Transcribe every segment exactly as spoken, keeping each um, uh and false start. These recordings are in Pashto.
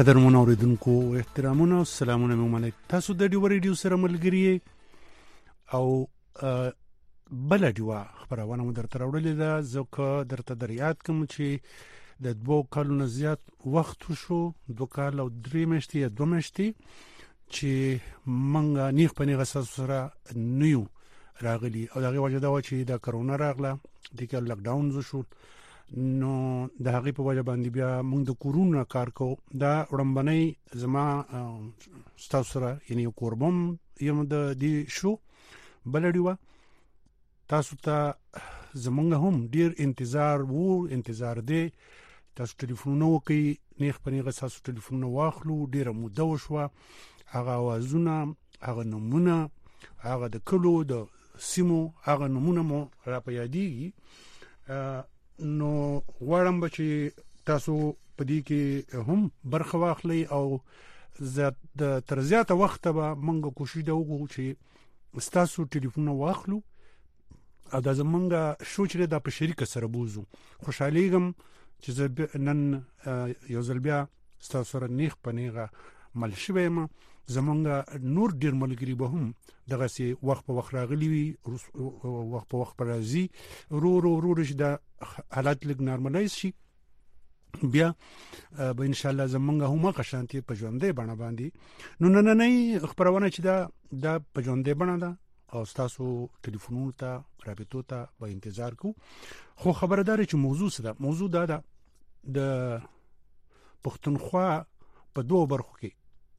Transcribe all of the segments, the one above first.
قدرمن اوریدونکو احترامونه او سلامونه مې ومنئ. تاسو د ډیو ریډیو سره ملګری او بل ډیو خبرونه مو درته راوړلې ده. ځکه درته دریات کوم چې د دوه کالونو زیات وخت شو، دوه کال او درې میاشتې یا دوه میاشتې چې منګه نیغ په نیغه سره نیو راغلی او دغه وجه دا و چې د کرونا راغله، د کې لاک ډاون شو، نو د هغې په وجه باندې بیا موږ د کورونا کار کوو. دا وړاندې زما ستاسو سره یعنی یو کوربم یم د دې شو بل ډیوه. تاسو ته زمونږ هم ډیر انتظار وو، انتظار دی. تاسو ټلیفونونه وکړئ، نیغ په نیغه تاسو ټلیفونونه واخلو. ډیره موده وشوه، هغه اوازونه، هغه نومونه، هغه د کلو د سیمو هغه نومونه مو را په یادېږي. نو غواړم به چې تاسو په دې کې هم برخه واخلئ او د تر زیاته وخته به موږ کوشش دا وکړو چې ستاسو ټلیفونونه واخلو او دا زمونږ شو چې دا په شریکه سره بوزو. خوشحالیږم چې زه نن یو ځل بیا ستاسو سره نیغ په نیغه مل شوی یم. زمونږ نور ډیر ملګري به هم دغسې وخت په وخت راغلي وي، وخت په وخت به راځي، ورو ورو ورو چې دا حالات لږ نارملایز شي، بیا به انشاءالله زمونږ هم هغه شانتي په ژوندۍ بڼه باندې. نو نننۍ خپرونه چې دا دا په ژوندۍ بڼه ده او ستاسو ټلیفونونو ته رابطو ته به انتظار کوو. خو خبره دا چې موضوع څه ده؟ موضوع دا ده د پښتونخوا په دوه برخو کې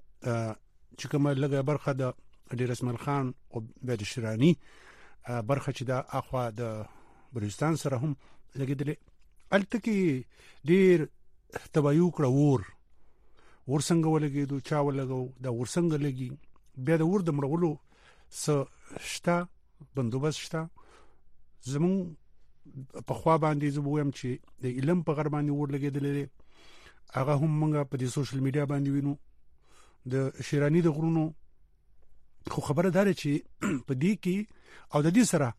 چې کومه لږه برخه د ډیر اسماعیل خان او بیا د شیراني برخه چې دا اخوا د بلوچستان سره هم لګېدلې، هلته کې ډیر تباهي وکړه. اور اور څنګه ولګېدو، چا ولګو، دا اور څنګه لګي، بیا د اور د مړولو څه شته بندوبست شته. زمونږ په خوا باندې زه به وایم چې د علم په غر باندې اور لګېدلی دی، هغه هم موږ په دې سوشل میډیا باندې وینو، د شیراني د غرونو. خو خبره دا ده چې په دې کې او د دې سره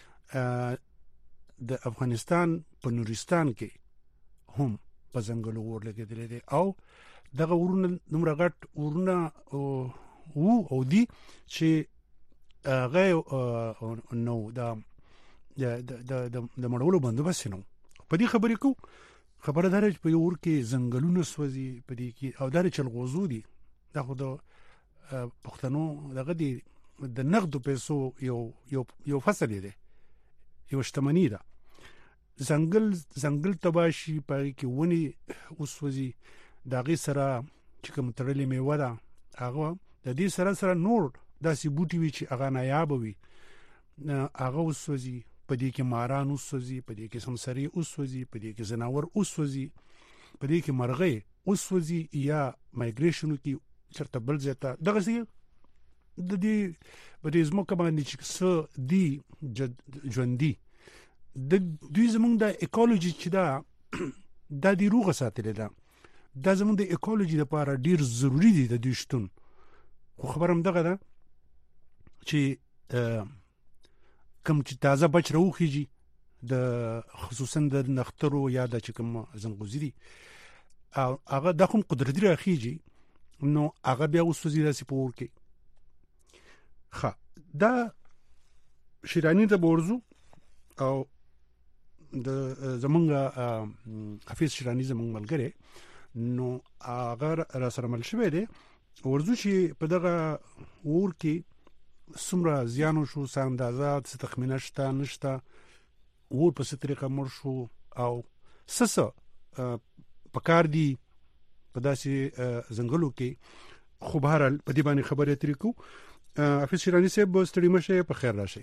د افغانستان په نورستان کې هم په ځنګلو اور لګېدلی دی او دغه ورونه دومره غټ ورونه وو او دي چې هغه نو د د مړولو بندوبست نه و. په دې خبرې کوو. خبره دا ده چې په یو اور کې ځنګلونه سوځي، په دې کې او دا د چلغوزو دي. دا خو د پښتنو دغه دی د نقدو پیسو یو یو یو فصل دی، یو شتمني ده. ځنګل ځنګل تباشي، پای کې ونی وسوځي، د هغې سره چې کوم تړلې میوه ده هغه د دې سره سره نور داسې بوټي وي چې هغه نایابه وي، هغه وسوځي. په دې کې ماران وسوځي، په دې کې سمسرې وسوځي، په دې کې ځناور وسوځي، په دې کې مرغۍ وسوځي یا مایګریشن کې چرته بل ځای ته. دغسې د دې په دې ځمکه باندې چې څه دي ژوندي، د دوی زمونږ د ایکولوژي چې ده دا دې روغه ساتلې ده. دا زمونږ د ایکولوژي لپاره ډیر ضروري دی د دوی شتون. خو خبره هم دغه ده چې کوم چې تازه بچ راوخیږي، د خصوصا د نخترو یا د چې کوم ځنغوزي دي، هغه دا کوم قدرتي راخیږي، نو هغه بیا وسوځي داسې په اور کې. ښه، دا شیراني ته به ورځو او د زمونږ حفیظ شیراني زمونږ ملګری، نو هغه را سره مل شوی دی. ورځو چې په دغه اور کې څومره زیان وشو، څه اندازه، څه تخمینه شته نشته، اور په څه طریقه مړ شو او څه څه پکار دي په داسې ځنګلو کې. خو بهرحال په دې باندې خبرې اترې کوو. حفیظ شیراني صاحب ستړي مه شئ، په خیر راشئ.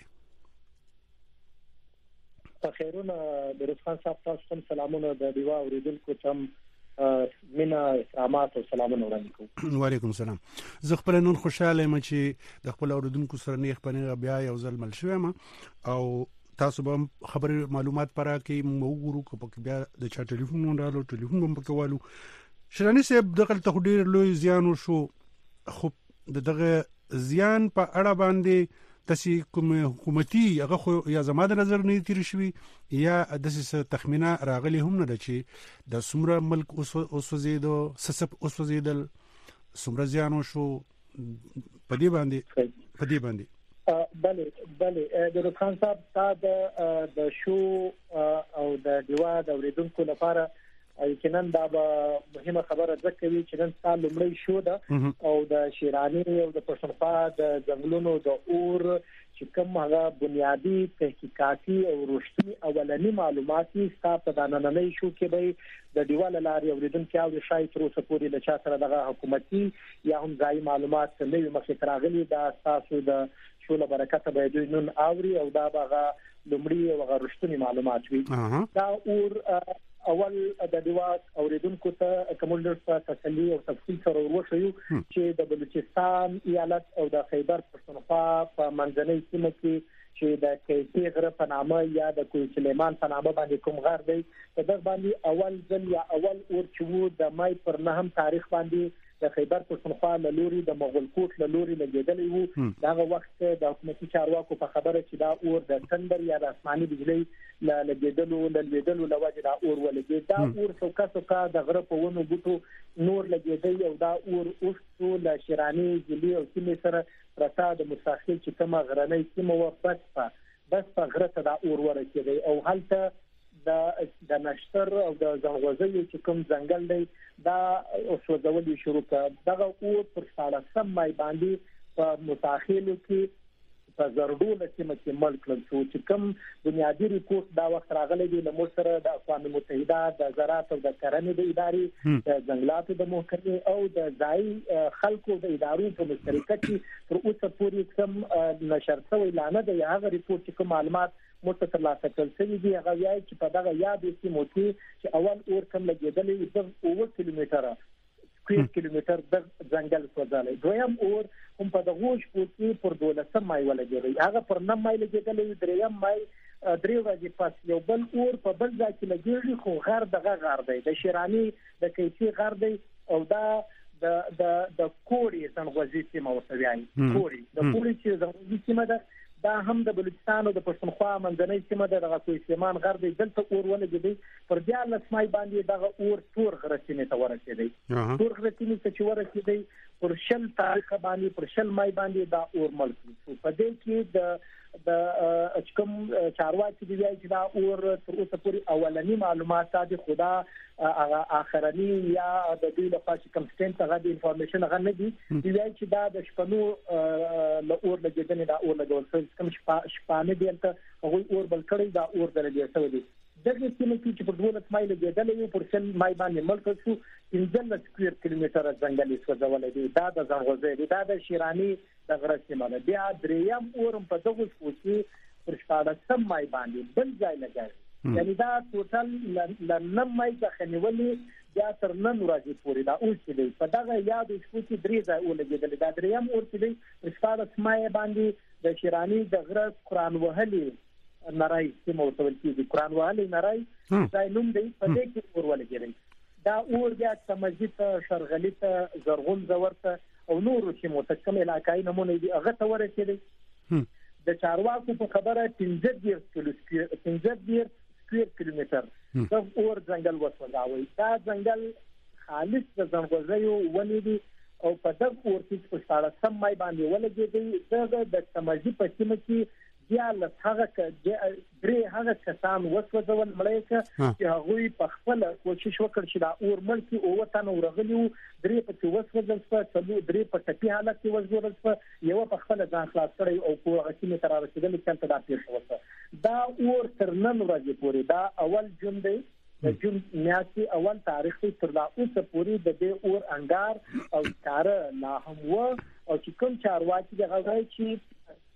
په خیرونه د رسخان صاحب تاسو هم سلامونه، د دیوا اوریدونکو ته هم مینا احترامات او سلامونه وړاندې کوم. وعلیکم السلام. زه خپل نن خوشاله یم چې د خپل اوریدونکو سره نیغ په نیغه بیا یو ځل مل شوی یم او تاسو به خبرې معلومات پاره کې موږ وګورو که پکې بیا د چا ټلیفون راغلو، ټلیفون به پکې والو. شیراني صاحب دغه ته ډېر لوی زیان وشو، خو د دغه زیان په اړه باندې تاسو کوم حکومتي هغه خو یا زما د نظر نه تیر شوی یا د څه تخمینه راغلی هم نه ده چې د سمره ملک اوس وزیدو سسب اوس وزیدل سمره زیانو شو پدې باندې پدې باندې بله بله د روخان صاحب تا د شو او د دیوا د اوریدونکو لپاره یقینا دا به مهمه خبره ده کوي چې نن سال لومړی شو ده او د شیرانی او د پښتونخوا د ځنګلونو د اور چې کوم هغه بنیادی تحقیقاتي او رښتینی اولنی معلومات ستاسو په داننۍ شو کې به د دیواله لاري اوریدونکو او شاید تر اوسه پورې له چا سره دغه حکومتي یا هم ځای معلومات نه وي مخې تراغلي دا تاسو د شوله برکت به دوی نن اوري او دا به لومړی او غرشتنی معلومات وي دا اور اول د دیوا اوریدونکو ته کومل څه تسلی او تفصیل سره ورشيو چې د بلوچستان ایالت او د خیبر پښتونخوا په منځنۍ سیمه کې چې د کیسې غره په نامه یا د کوی سلیمان په نامه باندې کوم غر دی په دغه باندې اول ځل یا اول اور چې وو د مای پر نهم تاریخ باندې د خیبر پښتونخوا له لوري د مغول کوټ له لوري لګیدلی وو دغه وخت د حکومتي چارواکو په خبره چې دا اور د تندر یا د آسماني بجلی له لګیدلو له لګیدلو لوجه دا اور ولګي دا اور څوکا څوکا د غره په ونو بوټو نور لګیدي او دا اور اوس له شیرانی ځلی او سیمه سره پرتا د مستاخل چې کومه غرنۍ سیمه و بس په بس په غره ته دا اور ورکیږي او هلته د د نشتر او د زنغوزي چې کوم ځنګل دی دا اوسوځول شروع کړ دغه او پر ثالثم مای باندې په متأخرو کې په زرډو لکه چې ملک لږ چې کوم بنیادی ریپورت دا وخت راغلی دی له سره د اقوام متحده د زراعت او د کرنې د ادارې د ځنګلاتو د محکمې او د ځای خلکو د ادارو په مشترکت تر اوسه پورې کوم نشر شوی لانه د هغه ریپورت چې کوم معلومات متصل ترلاسه کړل شوی دی هغه یای چې په دغه یاد سیمو کې چې اول اور کم لګیدلې د اوه کیلومتره سکویر کیلومتر د ځنګل سوځاله دویم اور هم په دغه شپو کې پر دولسم مای ولګیږي هغه پر نیم مای لګیدلې دریم مای درې ورځې پس یو بل اور په بل ځای کې لګیږي خو غر دغه غر دی د شیرانی د کیسې غر دی او دا د د د کوړی څنګه سیمه وسویان کوړی د کوړی چې زموږ سیمه ده دا هم د بلوچستان او د پښتونخوا منځنۍ سیمه ده دغه کوی سیمان غر دی دلته اور ولګیږي پر دیال لسمای باندې دغه اور تور غرسینه ته ورسېږي تور غرسینه چې ورسېږي پر شل تاریخ باندې پر شل مای باندې دا اور ملک په دې کې د د کوم چارواکي دی چې دا اور تر اوسه پورې اولنی معلومات دي خدا اخرنی یا د دې لپاره چې کوم سټنټ هغه د انفارمیشن هغه نه دي دی چې دا د شپنو له اور لګیدنې دا اور لګول کوم شپانه دی ته هغه اور بل کړی دا اور درلې سوي دي دغه سیمه کې چې په دولت مایل لګیدلې پر شل مای باندې ملک شو پنځه سکویر کیلومتر ځنګل سوځولې دي دا د زنغوزي دی دا د شیرانی د غره سیمه ده بیا دریم اورم په دغه شپې پر شپاړسم مای باندې بل ځای لګای یعنی دا ټوټل لنم مای څخه نیولې بیا تر نن ورځې پورې دا اوس دی په دغه یاد شپې کې درې ځای ولګیدل دا دریم اور چې دی پر شپاړسم مای باندې د شیرانی د غره قران وهلي نړۍ چې موتول کیږي قران وهلي نړۍ ځای نوم دی په دې کې اور ولګیږي دا اور بیا تمجید شرغلی ته زرغون زورته او نور چې متکم علاقای نمونه دي هغه ته ورسېدي د چارواکو په خبره پنځه کیلو پنځه کیلومتر د اور ځنګل وسوځاوي دا ځنګل خالص د زنغوزیو ونې دي او په دغه اور کې په شپاړسم مای باندې ولګېدي دغه د تمجید په سیمه کې بیا له هغه درې هغه کسان وسوځول مړی چې هغوی په خپل کوشش وکړ چې دا اور ملکی او وطن ورغلی وو درې په کې وسوځل څه څلو درې په ټپي حالت کې وسوځل څه یو په خپل ځان خلاص کړی او په هغه کې تر رسیدل چې دا پیښ وته دا اور تر نن ورځې پورې دا اول جون دی د جون میاشتې اول تاریخ تر دا اوسه پورې د دې اور انګار او کار نه هم و او چې کوم چارواکي دغه چې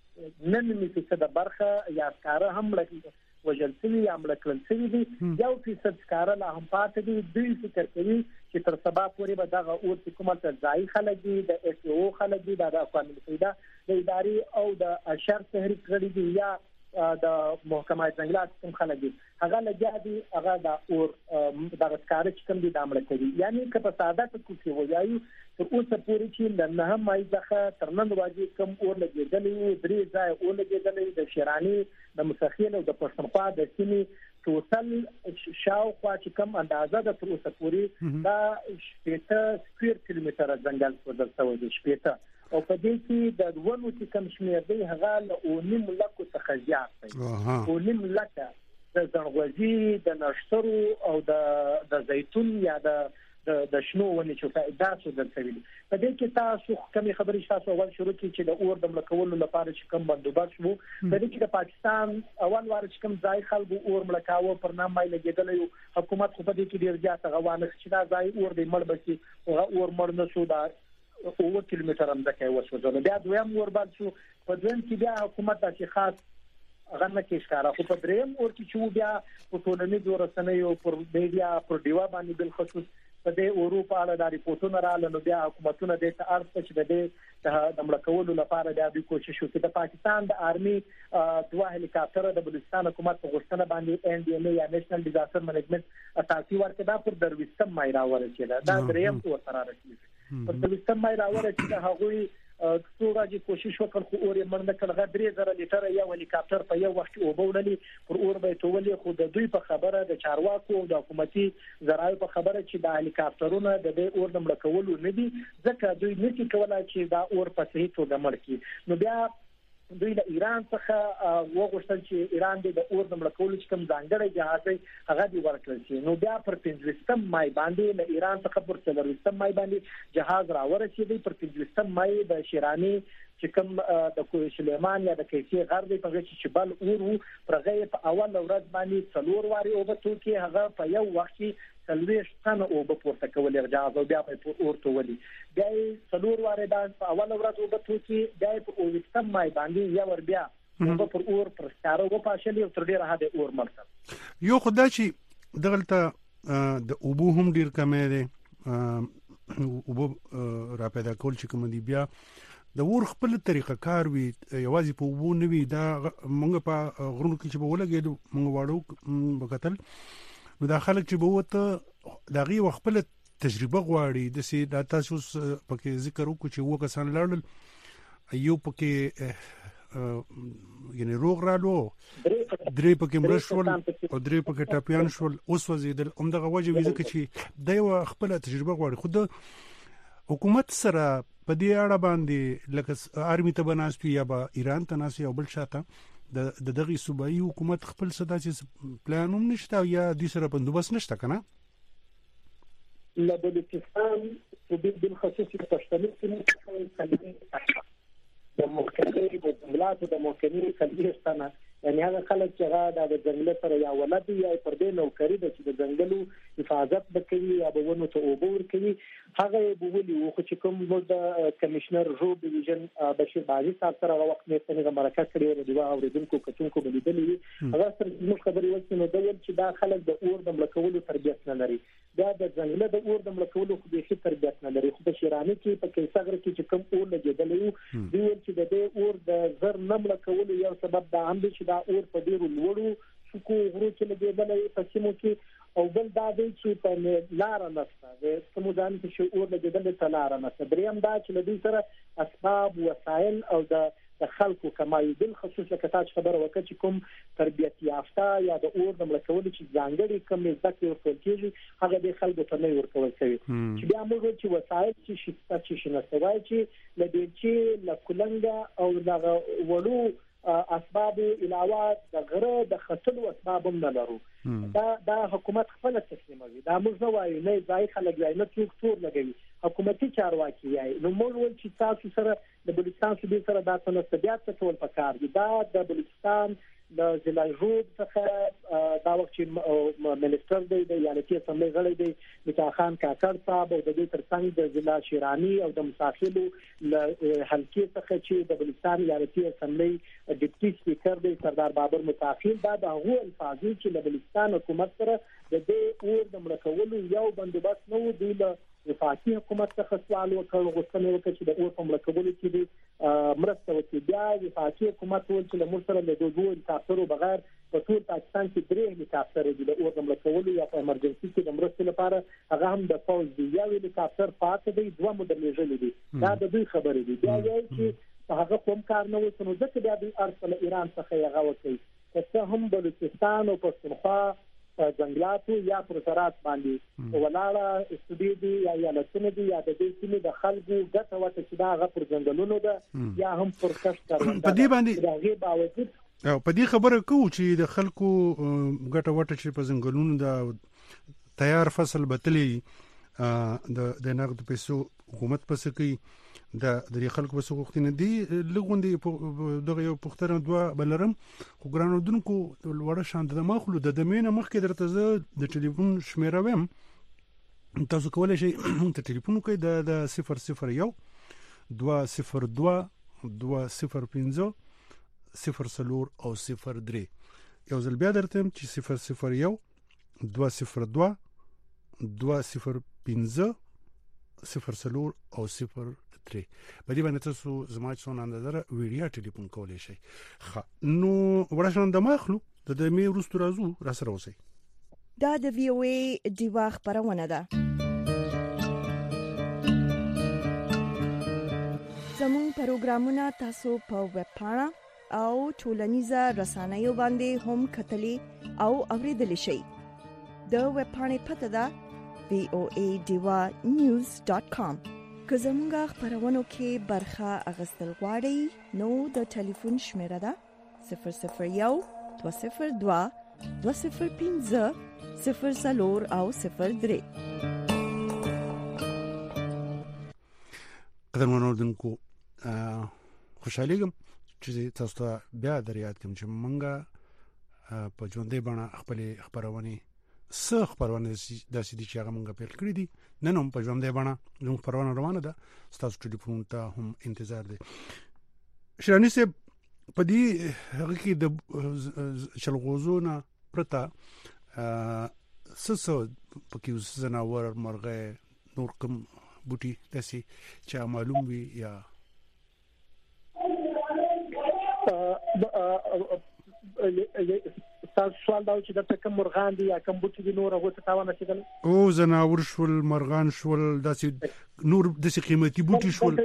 نن مې څه د برخه یا کار هم لکه وجل سوي یا ملکل سوي دي یو فیصد کار لا هم پاتې دي دوی فکر کوي چې تر سبا پورې به دغه اور چې کومه ته ځای خلک دي د ایس او خلک دي د اقوام متحده د ادارې او د اشر تحریک کړی دي یا د محکمه ځنګلات کوم خلک دي هغه لګیا دي هغه د اور د غسکار چې کوم دي د امر کوي یعنی که په ساده کې وایو تر اوسه پورې چې نه مای ځخه تر نن ورځې کوم اور لګیدلې درې ځای اور لګیدلې د شیرانی د مسخیل او د پښتونخوا د سیمې ټوټل شاوخوا چې کوم اندازه د تر اوسه پورې دا شپږ سکوير کیلومتره ځنګل سوځل شوی دی شپږ او په دې کې د ونو چې کوم شمېر دی هغه له اونیم لکو څخه زیات دی اونیم لکه د زنغوزي د نشترو او د د زیتون یا د د شنو ونې چې دا څه د کوي په دې کې تاسو کومې خبرې تاسو اول شروع کړئ چې د اور د ملکولو لپاره چې کوم بندوبست وو په دې کې د پاکستان اول وار چې کوم ځای خلکو اور ملکاوه پر نام مای لګیدل حکومت خو په دې کې ډیر زیات غوانه چې دا ځای اور دی مړ بشي او اور مړ نه شو دا اوه کیلومتر هم ځکه وسوځول بیا دویم اور بل شو په دویم کې بیا حکومت د خاص هغه نه کې ښکارا خو په دریم اور کې چې بیا په ټولنیزو رسنیو پر میډیا پر دیوا باندې بل خصوص په دې اروپا له د ریپورتونو رااله نو بیا حکومتونه د تارث چې د دې د ملکولو لپاره د دې کوشش وکړي د پاکستان د آرمي دوه هلیکاپټر د بلوچستان حکومت په غوښتنه باندې ان ډي ام ای یا نېشنل ډیزاستر منیجمنت اساسي ورکړه دا پر درويستم مای راورسېده دا دریم اور سره راځي پر درويستم مای راورسېده هغوی څو ورځې کوشش وکړ خو اور یې مړ نه کړ هغه درې زره لیټره یو هلیکاپټر په یو وخت کې اوبه وړلې پر اور به تولې خو د دوی په خبره د چارواکو او د حکومتي ذرایعو په خبره چې د هلیکاپټرونو د دې اور د مړ کولو نه دي ځکه دوی نشي کولای چې دا اور په صحیح توګه مړ کړي نو بیا دوی له ایران څخه وغوښتل چې ایران د اور د مړ کولو چې کوم ځانګړی جهاز دی هغه دی ورکړل شي نو بیا پر پنځوستم مای باندې له ایران څخه پر څلوروستم مای باندې جهاز راورسېدی پر پنځوستم مای د شیرانی چې کوم د کوه سلیمان یا د کیسې غر دی په چې بل اور پرغه په اول ورځ باندې څلور واري او په تو کې هغه په یو وخت کې سلويش څنګه او په پورته کول اجازه او بیا په اور ته ولي بیا څلور واره دا په اول ورځ او په تو کې بیا په اوستم مای باندې یا ور بیا په پر اور پر ستاره و پاشلې او تر ډیره هدا اور مرته یو خدای چې دغلته د اوبو هم ډیر کمې دي اوبو را پیدا کول چې کوم دی بیا د ور خپل طریقه کار وی یوازې په وو نه وی دا مونږ په غرونو کې چې به ولګېدو مونږ واړو وکتل نو دا خلک چې به وته دغه خپل تجربه غواړي د سي د تاسو پکې ذکر وکړو چې وو کسان لاړل یو پکې یعنی روغ رالو درې پکې مرشول او درې پکې ټاپیان شول اوس وزیدل همدغه وجه ویزه کې چې د یو خپل تجربه غواړي خو حکومت سره په دې اړه باندې لکه آرمي ته بناستو یا به ایران ته ناس یو بل شاته د دغه صوبایي حکومت خپل صدا چې پلانوم نشته یا د سره بندوبست نشته کنه لا بلوچستان صوبې بل خصوصي پښتني کې د مخکني د جملات د مخکني کلیستانه یعنی هغه خلک چې هغه د ځنګل سره یا ولادت یا پر دې نوکری د چې د ځنګلو حفاظت وکړي یا به ونه ته اوبور کوي هغه به ولي و چې کوم د کمشنر رو ډیویژن بشیر بازي صاحب سره وخت نه څنګه مرکه کړی و د اوریدونکو کتونکو بلیدلې هغه سره موږ خبرې وکړو نو د چې دا خلک د اور د ملکولو تربیت نه لري دا د ځنګل د اور د ملکولو خو به تربیت نه لري خو په شیرانی کې په کیساګر کې چې کوم اور لګیدلې دی چې د دې اور د زر نه ملکولو یو سبب دا هم چې دا اور په ډیرو لوړو شکو غرو کې لګیدلې په سیمو کې او بل دا دی چې په لار نشته د سمودان کې اور لګیدلې په لار نشته دریم دا چې لدی سره اسباب وسایل او د د خلکو کمای بل خصوص لکه تاسو خبره وکړه چې کوم تربیت یافته یا د اور د ملکول چې ځانګړي کوم ځکه ورکول کېږي هغه د خلکو ته نه ورکول کوي چې بیا موږ چې وسایل چې شته چې شنه چې لدی چې لکولنګ او د وړو اسباب علاوه د غره د خطلو اسباب هم نه لرو دا د حکومت خپل تسلیموي دا موږ نه وایو نه ځای خلک ځای نه څوک تور لګوي حکومتي چارواکي یې نو موږ ول چې تاسو سره د بلوچستان صوبې سره دا څه طبيعت ته ټول پکار دي دا د بلوچستان د ضلع جوب څخه دا وخت چې منیسټر دی د ایالتي اسمبلی غړی دی متا خان کاکړ صاحب او د دې ترڅنګ د ضلع شیرانی او د مساخلو حلقې څخه چې د بلوچستان ایالتي اسمبلی ډیپټي سپیکر دی سردار بابر متاخر دا د هغو الفاظي چې د بلوچستان حکومت سره د دې اور د مړکولو یو بندوبست نو دی له وفاقي حکومت څخه سوال وکړ غوښتنه وکړه چې د اور په مړ کولو کې دي مرسته وکړي. بیا وفاقي حکومت وویل چې له موږ سره له دوه هلیکاپټرو بغیر په ټول پاکستان کې درې هلیکاپټر دي د اور د مړ کولو یا په ایمرجنسي کې د مرستې لپاره، هغه هم د پوز دي. یو هلیکاپټر پاتې دی، دوه مو درلېږلي دي. دا د دوی خبرې دي. بیا وایي چې هغه کوم کار نه وکړو، ځکه بیا دوی ارسل ایران څخه هغه وکړي چې هم بلوچستان او پښتونخوا ځنګلاتو یا پر سرات باندې ولاړه استودي دي یا ایالتونه دي یا د دې سیمې د خلکو ګټه وته چې دا هغه پر ځنګلونو ده یا هم پر کښت کاروان په دې باندې دغه باوجود او په دې خبره کوو چې د خلکو ګټه وته چې په ځنګلونو د تیار فصل بتلې د د نقد پیسو حکومت پس کوي د د خلکو په سوغښتنه دي لغوندې دغه یو پختره دوه بلرم خو ګرانو دونکو وړه شاند د مخلو د دمینه مخکې درته زه د ټلیفون شمیره ویم، تاسو کولای شئ ته ټلیفون کوئ د د صفر صفر یو دوه صفر دوه دوه صفر پنځه صفر څلور او صفر درې. یو ځل بیا درته چې صفر صفر یو دوه صفر دوه دوه صفر پنځه صفر څلور او صفر درې. په دې باندې تاسو زما څونه اندازه ویډیو ټلیفون کولای شئ. نو ورشن د مخلو د دې مې ورستو راځو را سره اوسئ. دا د وی او ای دیوا خبرونه ده. زموږ پروګرامونه تاسو په ویب پاڼه او ټولنیزه رسنیو باندې هم کتلی او اوریدلی شئ. د ویب پاڼې پته ده وی او ای دیوا نیوز ډاټ کام. که زمونږ خبرونو کې برخه اخیستل غواړئ نو د ټلیفون شمیره ده صفر صفر یو دوه صفر دوه دوه صفر پنځه صفر څلور او صفر درې. قدرمنو اردوونکو خوشحالیږم چې تاسو ته بیا دریاد کوم چې مونږه په ژوندۍ بڼه خپلې خبرونه څه خبرونه داسې دي چې هغه مونږ پیل کړی دي. نن هم په ژوندۍ بڼه زموږ خبرونه روانه ده، ستاسو ټلیفون ته هم انتظار دی. شرانی صاحب په دې هغه کې د چلغوزو نه پرته څه څه پکې ځناور مرغه نور کوم بوټي داسې چې معلوم وي یا تاسو سوال دا چې د کوم مرغان دي یا کوم بوټي دي نور هغه ته تاوان رسیدل او زناور شول مرغان شول داسې نور داسې قیمتي بوټي شول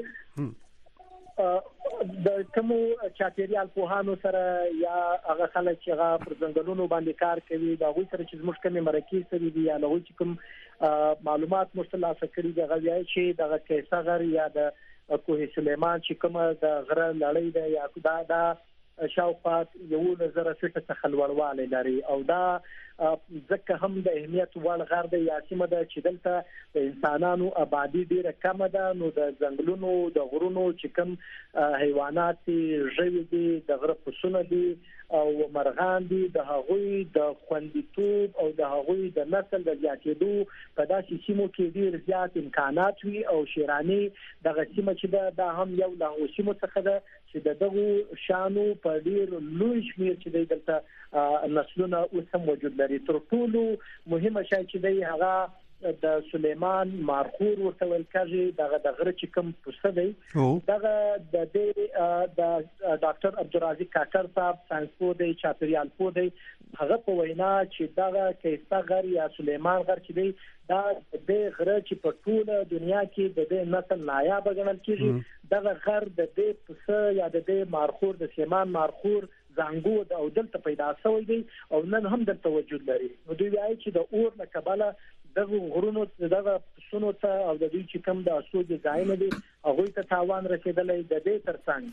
د کوم چاپیریال پوهانو سره یا هغه خلک چې هغه پر ځنګلونو باندې کار کوي دا غوي سره چې زموږ کومه مرکز سره دي یا لغوي چې کوم معلومات مشتلا فکری د غوي چې دغه کیسه غر یا د کوه سلیمان چې کومه د غره لړۍ ده یا دا دا شاوخوا یو نظر فټه څخه لوړواله لري او دا ځکه هم د اهمیت وړ غر د یاسمه ده چې دلته د انسانانو آبادی ډیره کم ده. نو د ځنګلونو د غرونو چې کوم حیوانات ژوي دي د غره پسونه دي او مرغان دي د هغوی د خوندیتوب او د هغوی د نسل د زیاتېدو په داسې سیمو کې ډیر زیات امکانات وي او شیرانی دغه سیمه چې دا هم یو له سیمو څخه ده چې دغه شانو په ډیر لوی شمیر چې دلته نسلونه اوس هم موجود لري. تر ټولو مهمه شی چې دی هغه د سلیمان مارخور ورته ویل کېږي دغه د غره چې کوم پوسه دی دغه د دې د ډاکټر عبدالرازق کاکر صاحب ساينس پوه دی چاپیریال پوه دی هغه په وینا چې دغه کیسه غر یا سلیمان غر چې دی دا د غره چې په ټوله دنیا کې د دې نسل نایاب ګڼل کېږي دغه غر د دې پوسه یا د دې مارخور د سلیمان مارخور زنګود او دلته پیدا شوی دی او نن هم دلته وجود لري. نو دوی وايي چې د اور نه کبله دغه غرونو دغه پسونو ته او د دې چې کوم د اسود ځایونه دي هغه ته تاوان رسیدلې د دې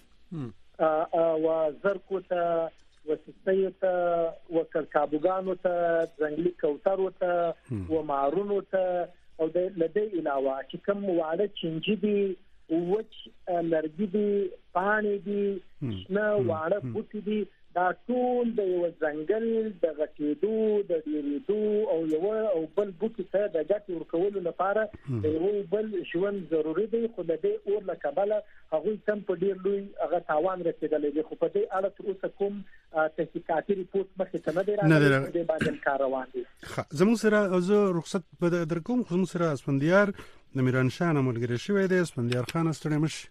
ترڅنګ او زرکو ته وسستیو ته وکرکابوګانو ته ځنګلي کوترو ته و مارونو ته او د لدې علاوه چې کوم واړه چنجي دي وچ لرګي دي پانی دي نه واړه بوټي دي دا ټول د یو ځنګل د غټېدو د ډېرېدو او یو او بل بوټي ته د ګټې ورکولو لپاره د یو بل ژوند ضروري دی خو د دې اور له کبله هغوی تم په ډېر لوی هغه تاوان رسېدلی دی خو په دې اړه تر اوسه کوم تحقیقاتي ریپورټ مخې ته نه دی راغلی په دې باندې کار روان دی. زموږ سره زه رخصت به درکوم خو زموږ سره اسفندیار د میرانشاه نه ملګری شوی دی اسفندیار خان ستړی مشي.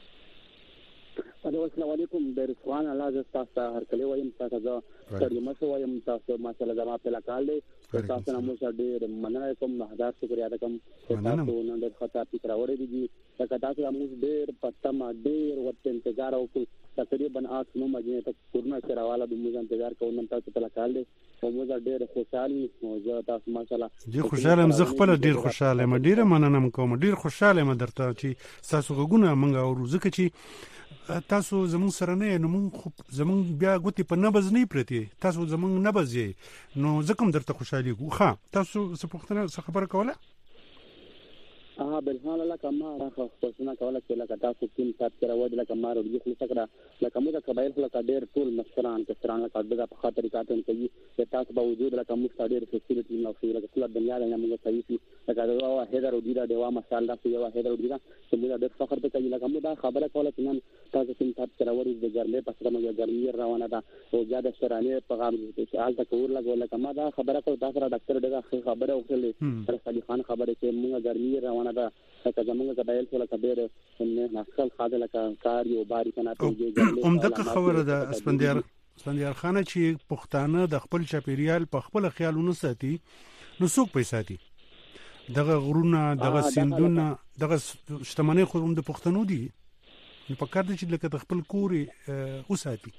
السلام علیکم د رضوان الله ز تاسو هر کله وایم تاسو زه ستړي مشه وایم تاسو ماشاءالله زما په لکال دی تاسو نه مو ډېر مننه کوم هزار شکریا کوم تاسو نن د خطا فکر اورې دي چې تاسو موږ ډېر پټه ډېر وخت انتظار وکړو تقریبا آठ نو مجنه ته کورنا چرواله د موږ انتظار کوو نن تاسو په لکال دی او موږ ډېر خوشاله او زه تاسو ماشاءالله ډېر خوشاله مزه خپل ډېر خوشاله م ډېر مننه کوم ډېر خوشاله م درته چې تاسو غوونه منګه او ځکه چې تاسو زمون سره نه نو مونږ زمون بیا ګوتی په نبض نه پرتی تاسو زمون نبض یې نو زکم درته خوشالي ګو ها تاسو څه پوښتنه خبره کوله اه بالحال لکه ما راخه خصوصا کوله چې لکه تاسو کوم سات کړه ود لکه ما ورږي خو څنګه لکه موږ قبایل خلک ډېر ټول مشران کسران لکه دغه په خاطر کاتون کوي چې تاسو به وجود لکه موږ ډېر فیسیلیټي نو خو لکه ټول دنیا نه موږ صحیح لکه دا هیدر او دیره دیوا ماشاءالله خو یو هیدر او دیره چې موږ ډېر فخر ته کوي لکه موږ خبره کوله چې نن تاسو کوم سات کړه ود د ګرمه په سره موږ ګرمي روانه ده او زیاده سرانه پیغام چې حال تک ور لګول لکه ما دا خبره کوله تاسو را ډاکټر دغه خبره وکړلې تر صالح خان خبره چې موږ ګرمي روانه ده که زمونږ قبایل سره کبیر نه خپل خاطر لکه کار یو باری کنه ته هم دغه خبره ده اسفندیار اسفندیار خان چې پښتانه د خپل چاپیریال په خپل خیالونو ساتي نو څوک پیسې ساتي دغه غرونه دغه سیندونه دغه شتمنۍ خو هم د پښتنو دي نو په کار دي چې لکه خپل کوري وساتي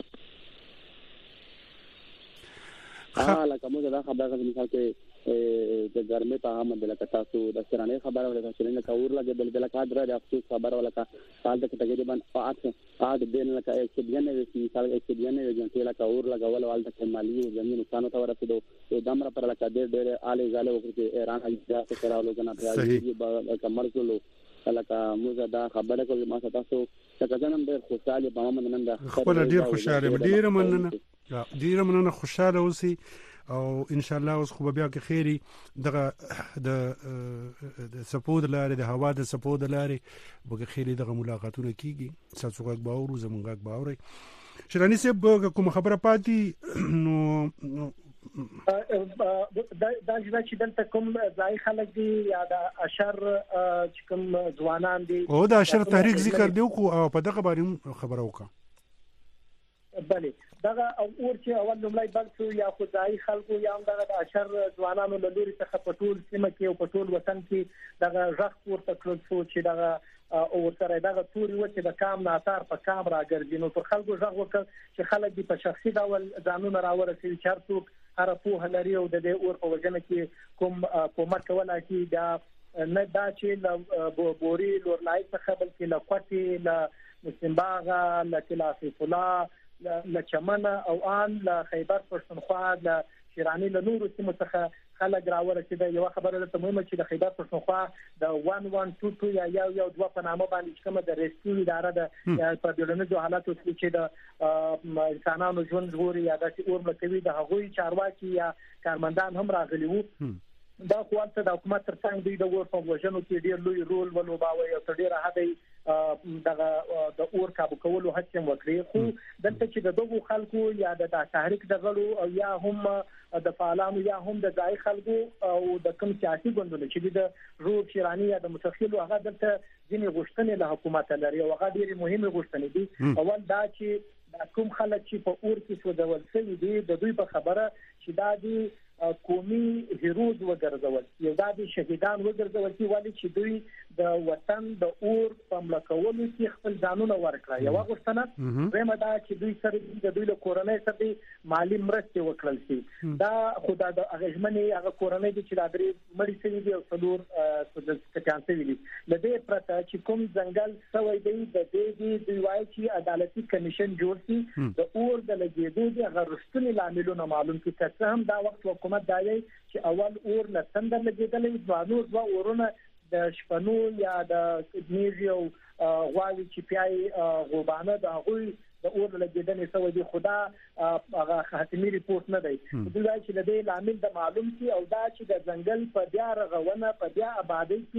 ها لکه موږ دا خبره مثال کې د ګرمه په هم د لکه تاسو د سرانه خبره ولکه چې نه کور لګي بل بل کادر د افسوس خبره ولکه حال د تقریبا پات پات دین لکه چې بیان وي مثال چې بیان وي چې لکه اور لګول ول د مالی او زمين نقصان ته ورسېدو او دمر پر لکه ډېر ډېر آله زاله وکړي ایران اجازه کراولو کنه بیا کمر کولو لکه موږ دا خبره کوي ما تاسو څنګه نن ډېر خوشاله په من نن د خپل ډېر خوشاله ډېر مننه ډېر مننه خوشاله اوسئ او ان شاء الله اوس خو بیا کې خیری دغه د سپود لارې د هوا د سپود لارې به خیری دغه ملاقاتونه کیږي تاسو غږ باور زمونږ غږ باور شرانی صاحب کوم خبره پاتې نو دا چې دلته کوم ځای خلک دي یا د اشر چې کوم ځوانان دي او د اشر تحریک ذکر دی او په دغه باندې خبره وکړه بله دغه او اور چې اول لومړی بل شو یا خدای خلکو یا هم دغه د اشر ځوانانو له لوري څخه په ټول سیمه کې او په ټول وطن کې دغه غږ پورته کړل شو چې دغه او سره دغه توري و چې د کام ناثار په کام راګرځي نو پر خلکو غږ وکړ چې خلک په شخصي ډول ځانونه راورسوي چې هر څوک هر په لري او د دې اور په وجنه کې کوم کومک ولا کې دا نه دا چې ل بوري لورلای څخه بلکې ل کوټي ل مسمباغه ل کلافي فلا لچمنه او ان ل خیبر پښتونخوا د شیرانی له نورو سیمو څخه خلک راورسېده. یو خبره ده مهمه چې د خیبر پښتونخوا د یک یک دو دو یا یو یو دوه په نامه باندې کومه د ریسکیو اداره ده په بیړنیو حالاتو کې چې د انسانانو ژوند ژغوري یا د اور مکوي د هغوی چارواکي یا کارمندان هم راغلي وو. دا خواته د حکومت ترڅنګ دوی د اور په وژنو کې ډیر لوی رول ولوباوه او تر ډیره حد دغه د اور کابو کولو هڅه وکړي. خو دلته چې د دغو خلکو یا د تحریک د غړو او یا هم د فعالانو یا هم د ځای خلکو او د کوم سیاسي ګوندونو چې د روب شیرانی یا د متخیلو هغه دلته ځینې غوښتنې له حکومت لري او هغه ډېرې مهمه غوښتنې دي. اول دا چې د کوم خلک چې په اور کې سوځول شوي دي د دوی په خبره چې دا دي قومي هیروز وګرځول یو دا دي شهیدان وګرځول چې وایي چې دوی د وطن د اور په ملکولو کې خپل ځانونه ورکړه. یو غوښتنه زموږ دا چې دوی سره د دوی له کورنۍ سره مالی مرسته وکړل شي. دا خدای د اغیزمنې هغه کورنۍ چې د درې مړي سوي دي او څلور کټان سوي دي د دې پرته چې کوم ځنګل سوی دی د دې دوی وایي چې عدالتي کمیشن جوړ شي د اور د لګېدو د غرستنې لاملونه معلوم کړي. که هم دا وخت حکومت دا دی چې اول اور له تندر لګېدلې ځوانور دوه اورونه د شپنو یا د نیژ او غواوي چې پیای غوبانه د هغوی د اور لګېدنې سوی دي. خدا هغه حتمي ریپورت نه دی دوی وایي چې د دې لامل د معلوم شي او دا چې د ځنګل په بیا رغونه په بیا آبادۍ کې دي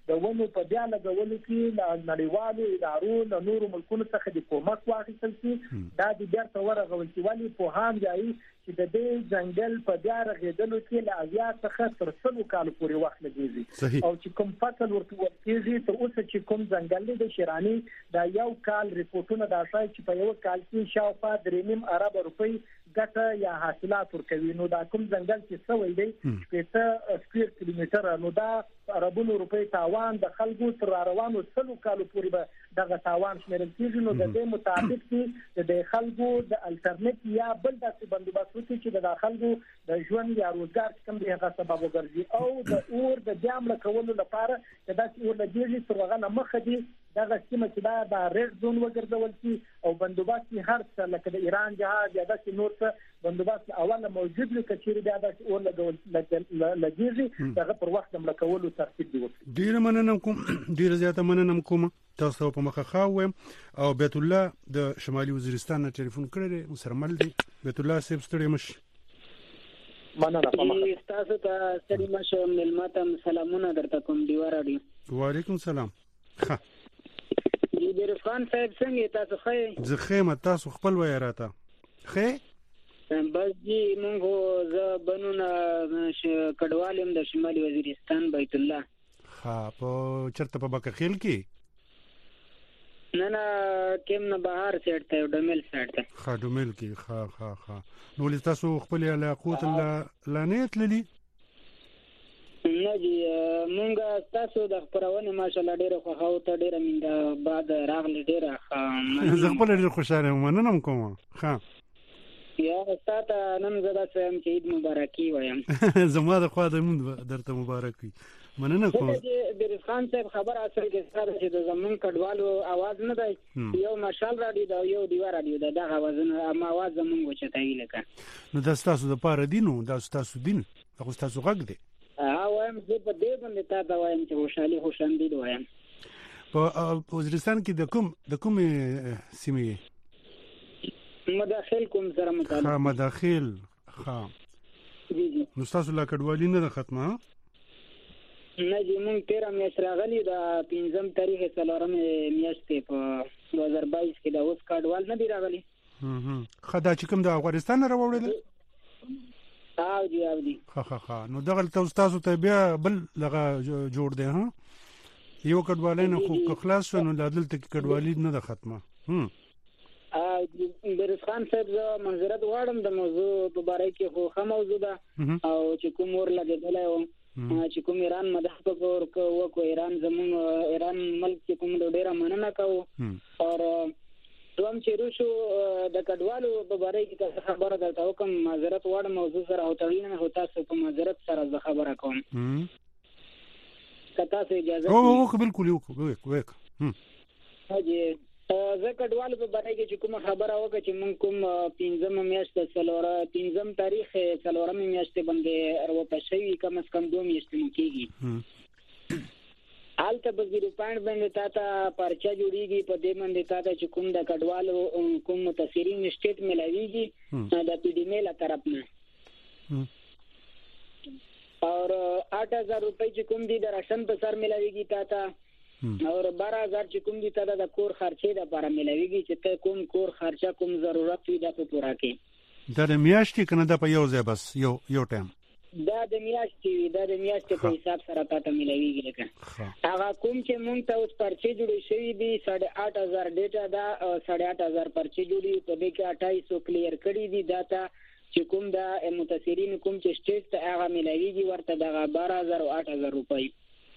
د ونو په بیا لګولو کې د نړیوالو ادارو له نورو ملکونو څخه د کومک واخیستل شي. دا د بیرته ورغول چې ولې په هام ځای چې د دې ځنګل په بیا رغېدلو کې له اویا څخه تر سلو کالو پورې وخت لګیږي. او چې کوم فصل ورته ورکېږي تر اوسه چې کوم ځنګل د شیراني دا یو کال ریپورتونه دا ښایي چې په یو کال کې شاوخوا درې نیم ارب روپۍ ګټه یا حاصلات ورکوي. نو دا کوم ځنګل چې سوی دی شپږ سکوير کیلومتر نو دا اربونو روپۍ تاوان د خلکو تر روانو سلو کالو پورې به دغه تاوان شمیرل کېږي. نو د دې مطابق چې د خلکو د الټرنیټ یا بل داسې بندوبست وکړي چې د خلکو د ژوند یا روزګار کوم دی هغه سبب وګرځي او د اور د جام لکولو لپاره چې دا چې اور لګیږي تر هغه نه مخکې دی دغه سیمه چې دا د ریډ زون وګرځول شي او بندوبست هر څه لکه د ایران جهاز یا د نور څه بندوبست اوله موجود لکه چې بیا د اور لګول لګیږي دغه پر وخت د لکولو ترتیب دی. ډیر مننه کوم ډیر زیاته مننه کوم تاسو په مخه خاوم او بیت الله د شمالي وزیرستان نه ټلیفون کړی سره مل دی. بیت الله صاحب ستړي مش مننه په مخه تاسو ته ستړي مش ملمتم سلامونه درته کوم دیوار دی. وعلیکم سلام. ښه دی بیرفان صاحب څنګه تاسو خې زه خېمه تاسو خپل وای راته خې بس جی مونږ ز بنونه کډوالم د شمالي وزیرستان بیت الله. ها په چرته په بکخیل کې نه نه کېم نه بهر سیټ ته ډمل سیټ ته ها ډمل کې ها ها ها نو لتاسو خپل علاقوت لانیت للی نه جی مونږ تاسو د خبرونه ماشاءالله ډیره خوښاو ته ډیره منده بعد راغلی ډیره ښه زه خپل ډیره خوشاله یم مننه کوم. ها یا استاد نن زدا سم چې عید مبارکي وایم. زما د خوا د مونږ درته مبارک وي. مننه کوم. د رفخان صاحب خبر اصل کې سره چې د زمون کډوالو आवाज نه دی یو مشال راډیو دا یو دیوار راډیو دا دغه आवाजونه اما आवाज زمون وچتای لکه نو د تاسو د پاره دینو د تاسو دین هغه تاسو غږ دی. ها وایم زه په دې باندې تا دا وایم چې خوشالي خوشاندي دی وایم. په وزیرستان کې د کوم د کوم سیمې مداخل کوم سره متعلق ها مداخل ها جی جی نو تاسو لا کډوالي نه ختمه نه جی مونږ تیر میاشت راغلی دا پنځم تاریخ څلورم میاشت په دوه هزار بایس کې دا اوس کډوال نه دی راغلی. هم خدا چې کوم د افغانستان راوړل او دی او دی ها ها ها نو دغه تاسو ته بیا بل لغه جوړ دی ها یو کډوالین خو خلاص شو نو دلته کې کډوالي نه ده ختمه. هم ا برسخان صاحب زه منظرت واړم د موضوع په اړه کې خو ښه موضوع ده او چې کوم ور لګیدلای و چې کوم ایران مدح کو ورکو وکړو ایران زمون ایران ملک چې کوم ډیره مننه کوو او دوم چې روشو د کډوالو په اړه کې خبره درته وکم معذرت واړم موضوع سره او تړلې نه هوتا څه په معذرت سره زه خبره کوم. کته سه اجازه او او بالکل یو وک وک هم هجه زه کډوالو په اړه کې چې کوم خبره وکړه چې مونږ کوم پنځم میاشت څلور پنځم تاریخ څلورم میاشت باندې ورو شوی کم از کم دوه میاشتې مو کېږي. حالت به زیرو پوینټ باندې تا ته پرچا جوړیږي په دې باندې تا ته چې کوم د کډوالو کوم متاثرین سټیټ ملاویږي د پی ډی میل طرف نه اور आठ हज़ार روپۍ چې کوم دي د راشن په سر ملاویږي تا ته اور بارہ ہزار چې کوم دي تا د کور خرچې د لپاره ملاویږي چې ته کوم کور خرچه کوم ضرورت وي د پوره کې دا د میاشتې کنه د په یو ځای بس یو یو ټایم دا د میاشتې دا د میاشتې په حساب سره تا ته ملاویږي لکه هغه کوم چې مونږ ته اوس پرچې جوړې شوی دي ساڑھے آٹھ ہزار ډیټا دا ساڑھے آٹھ ہزار پرچې جوړې په دې کې اٹھائیس سو کلیر کړي دي دا ته چې کوم د متاثرین کوم چې سټیټ ته هغه ملاویږي ورته دغه بارہ ہزار او آٹھ ہزار روپۍ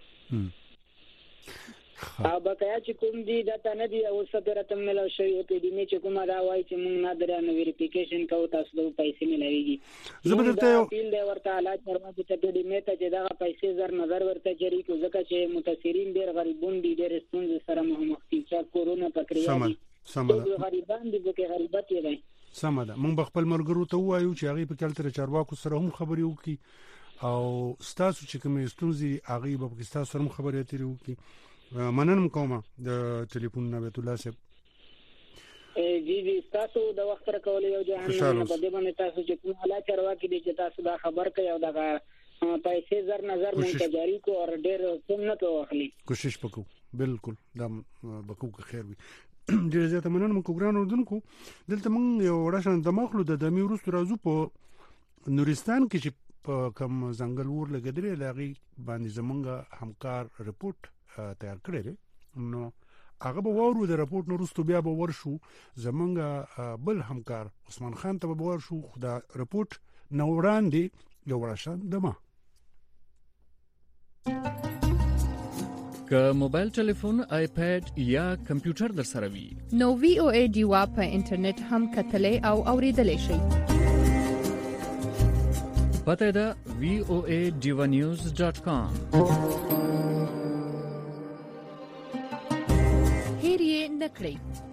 او بقایا چې کوم دي دا ته نه دي او سپیره تم ملو شوی او په دې چې کومه دا وایي چې موږ نه درانه ویریفیکیشن کوو تاسو د پیسې ملاویږي زبردسته یو پیل دی ورته علاج پرما ته په دې میته چې دا پیسې زر نظر ورته جری کو ځکه چې متاثرین ډیر غریبون دي ډیر ستونزې سره مخ دي چې کورونا پکړیا دي سمه غریبان دي چې غریبت یې دی سمه ده موږ خپل مرګرو ته وایو چې هغه په کلتر چارواکو سره هم خبرې وکړي او ستاسو چې کوم ستونزې هغه په کې ستاسو سره خبرې اترې وکړي. مننه کوم د ټلیفون نه بیت الله صاحب جی جی تاسو د وخت را کولې یو ځان په دې باندې تاسو چې کوم حالات چرواکي دي چې تاسو دا خبر کوي او دا پیسې زر نظر مونږ ته جاری کو او ډېر کم نه تو اخلي کوشش وکړو بالکل دا بکو که خیر وي ډېر زیاته مننه مونږ ګران اردوونکو دلته مونږ یو وړه شان دماغلو د دمي وروسته راځو په نورستان کې چې په کوم ځنګل ور لګېدلې لاغي باندې زمونږ همکار رپورت تیار کړی دی نو هغه به وورو د رپورت نو وروسته بیا به ورشو زمونږ بل همکار عثمان خان ته به ورشو خو دا رپورت نو وړاندې یو وړه شان دمه که موبایل ټلیفون آیپاد یا کمپیوټر در سره وي نو وی او ای ډیوا په انټرنیټ هم کتلې او اوریدلې شئ پته ده وی او ای ډیوا نیوز ډاٹ کام هیر یې نکړئ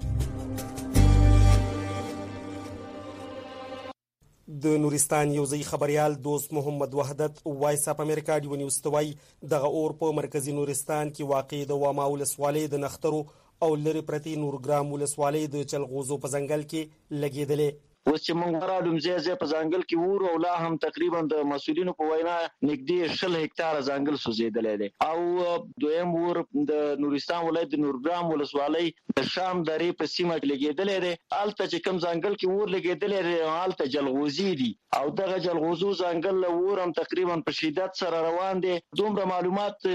د نورستان یو ځای خبريال دوست محمد وحدت وایس اپ امریکا دی ونیوز توای دغه اور په مرکزی نورستان کې واقع د واما ولسوالۍ د نخترو او لری پرتی نورګرام ولسوالۍ د چلغوزو په ځنګل کې لګیدلې اوس چې موږ راډوم زی زی په ځنګل کې ور او لا هم تقریبا د مسولینو په وینا نږدې شل هکتار ځنګل سوځیدلې دي او دویم ور د نورستان ولایت د نورګرام ولسوالۍ د شام درې په سیمه کې لګیدلې دي الته چې کوم ځنګل کې ور لګیدلې دي الته جلغوزي دي او دغه جلغوزو ځنګل ور هم تقریبا په شدت سره روان دي دومره معلومات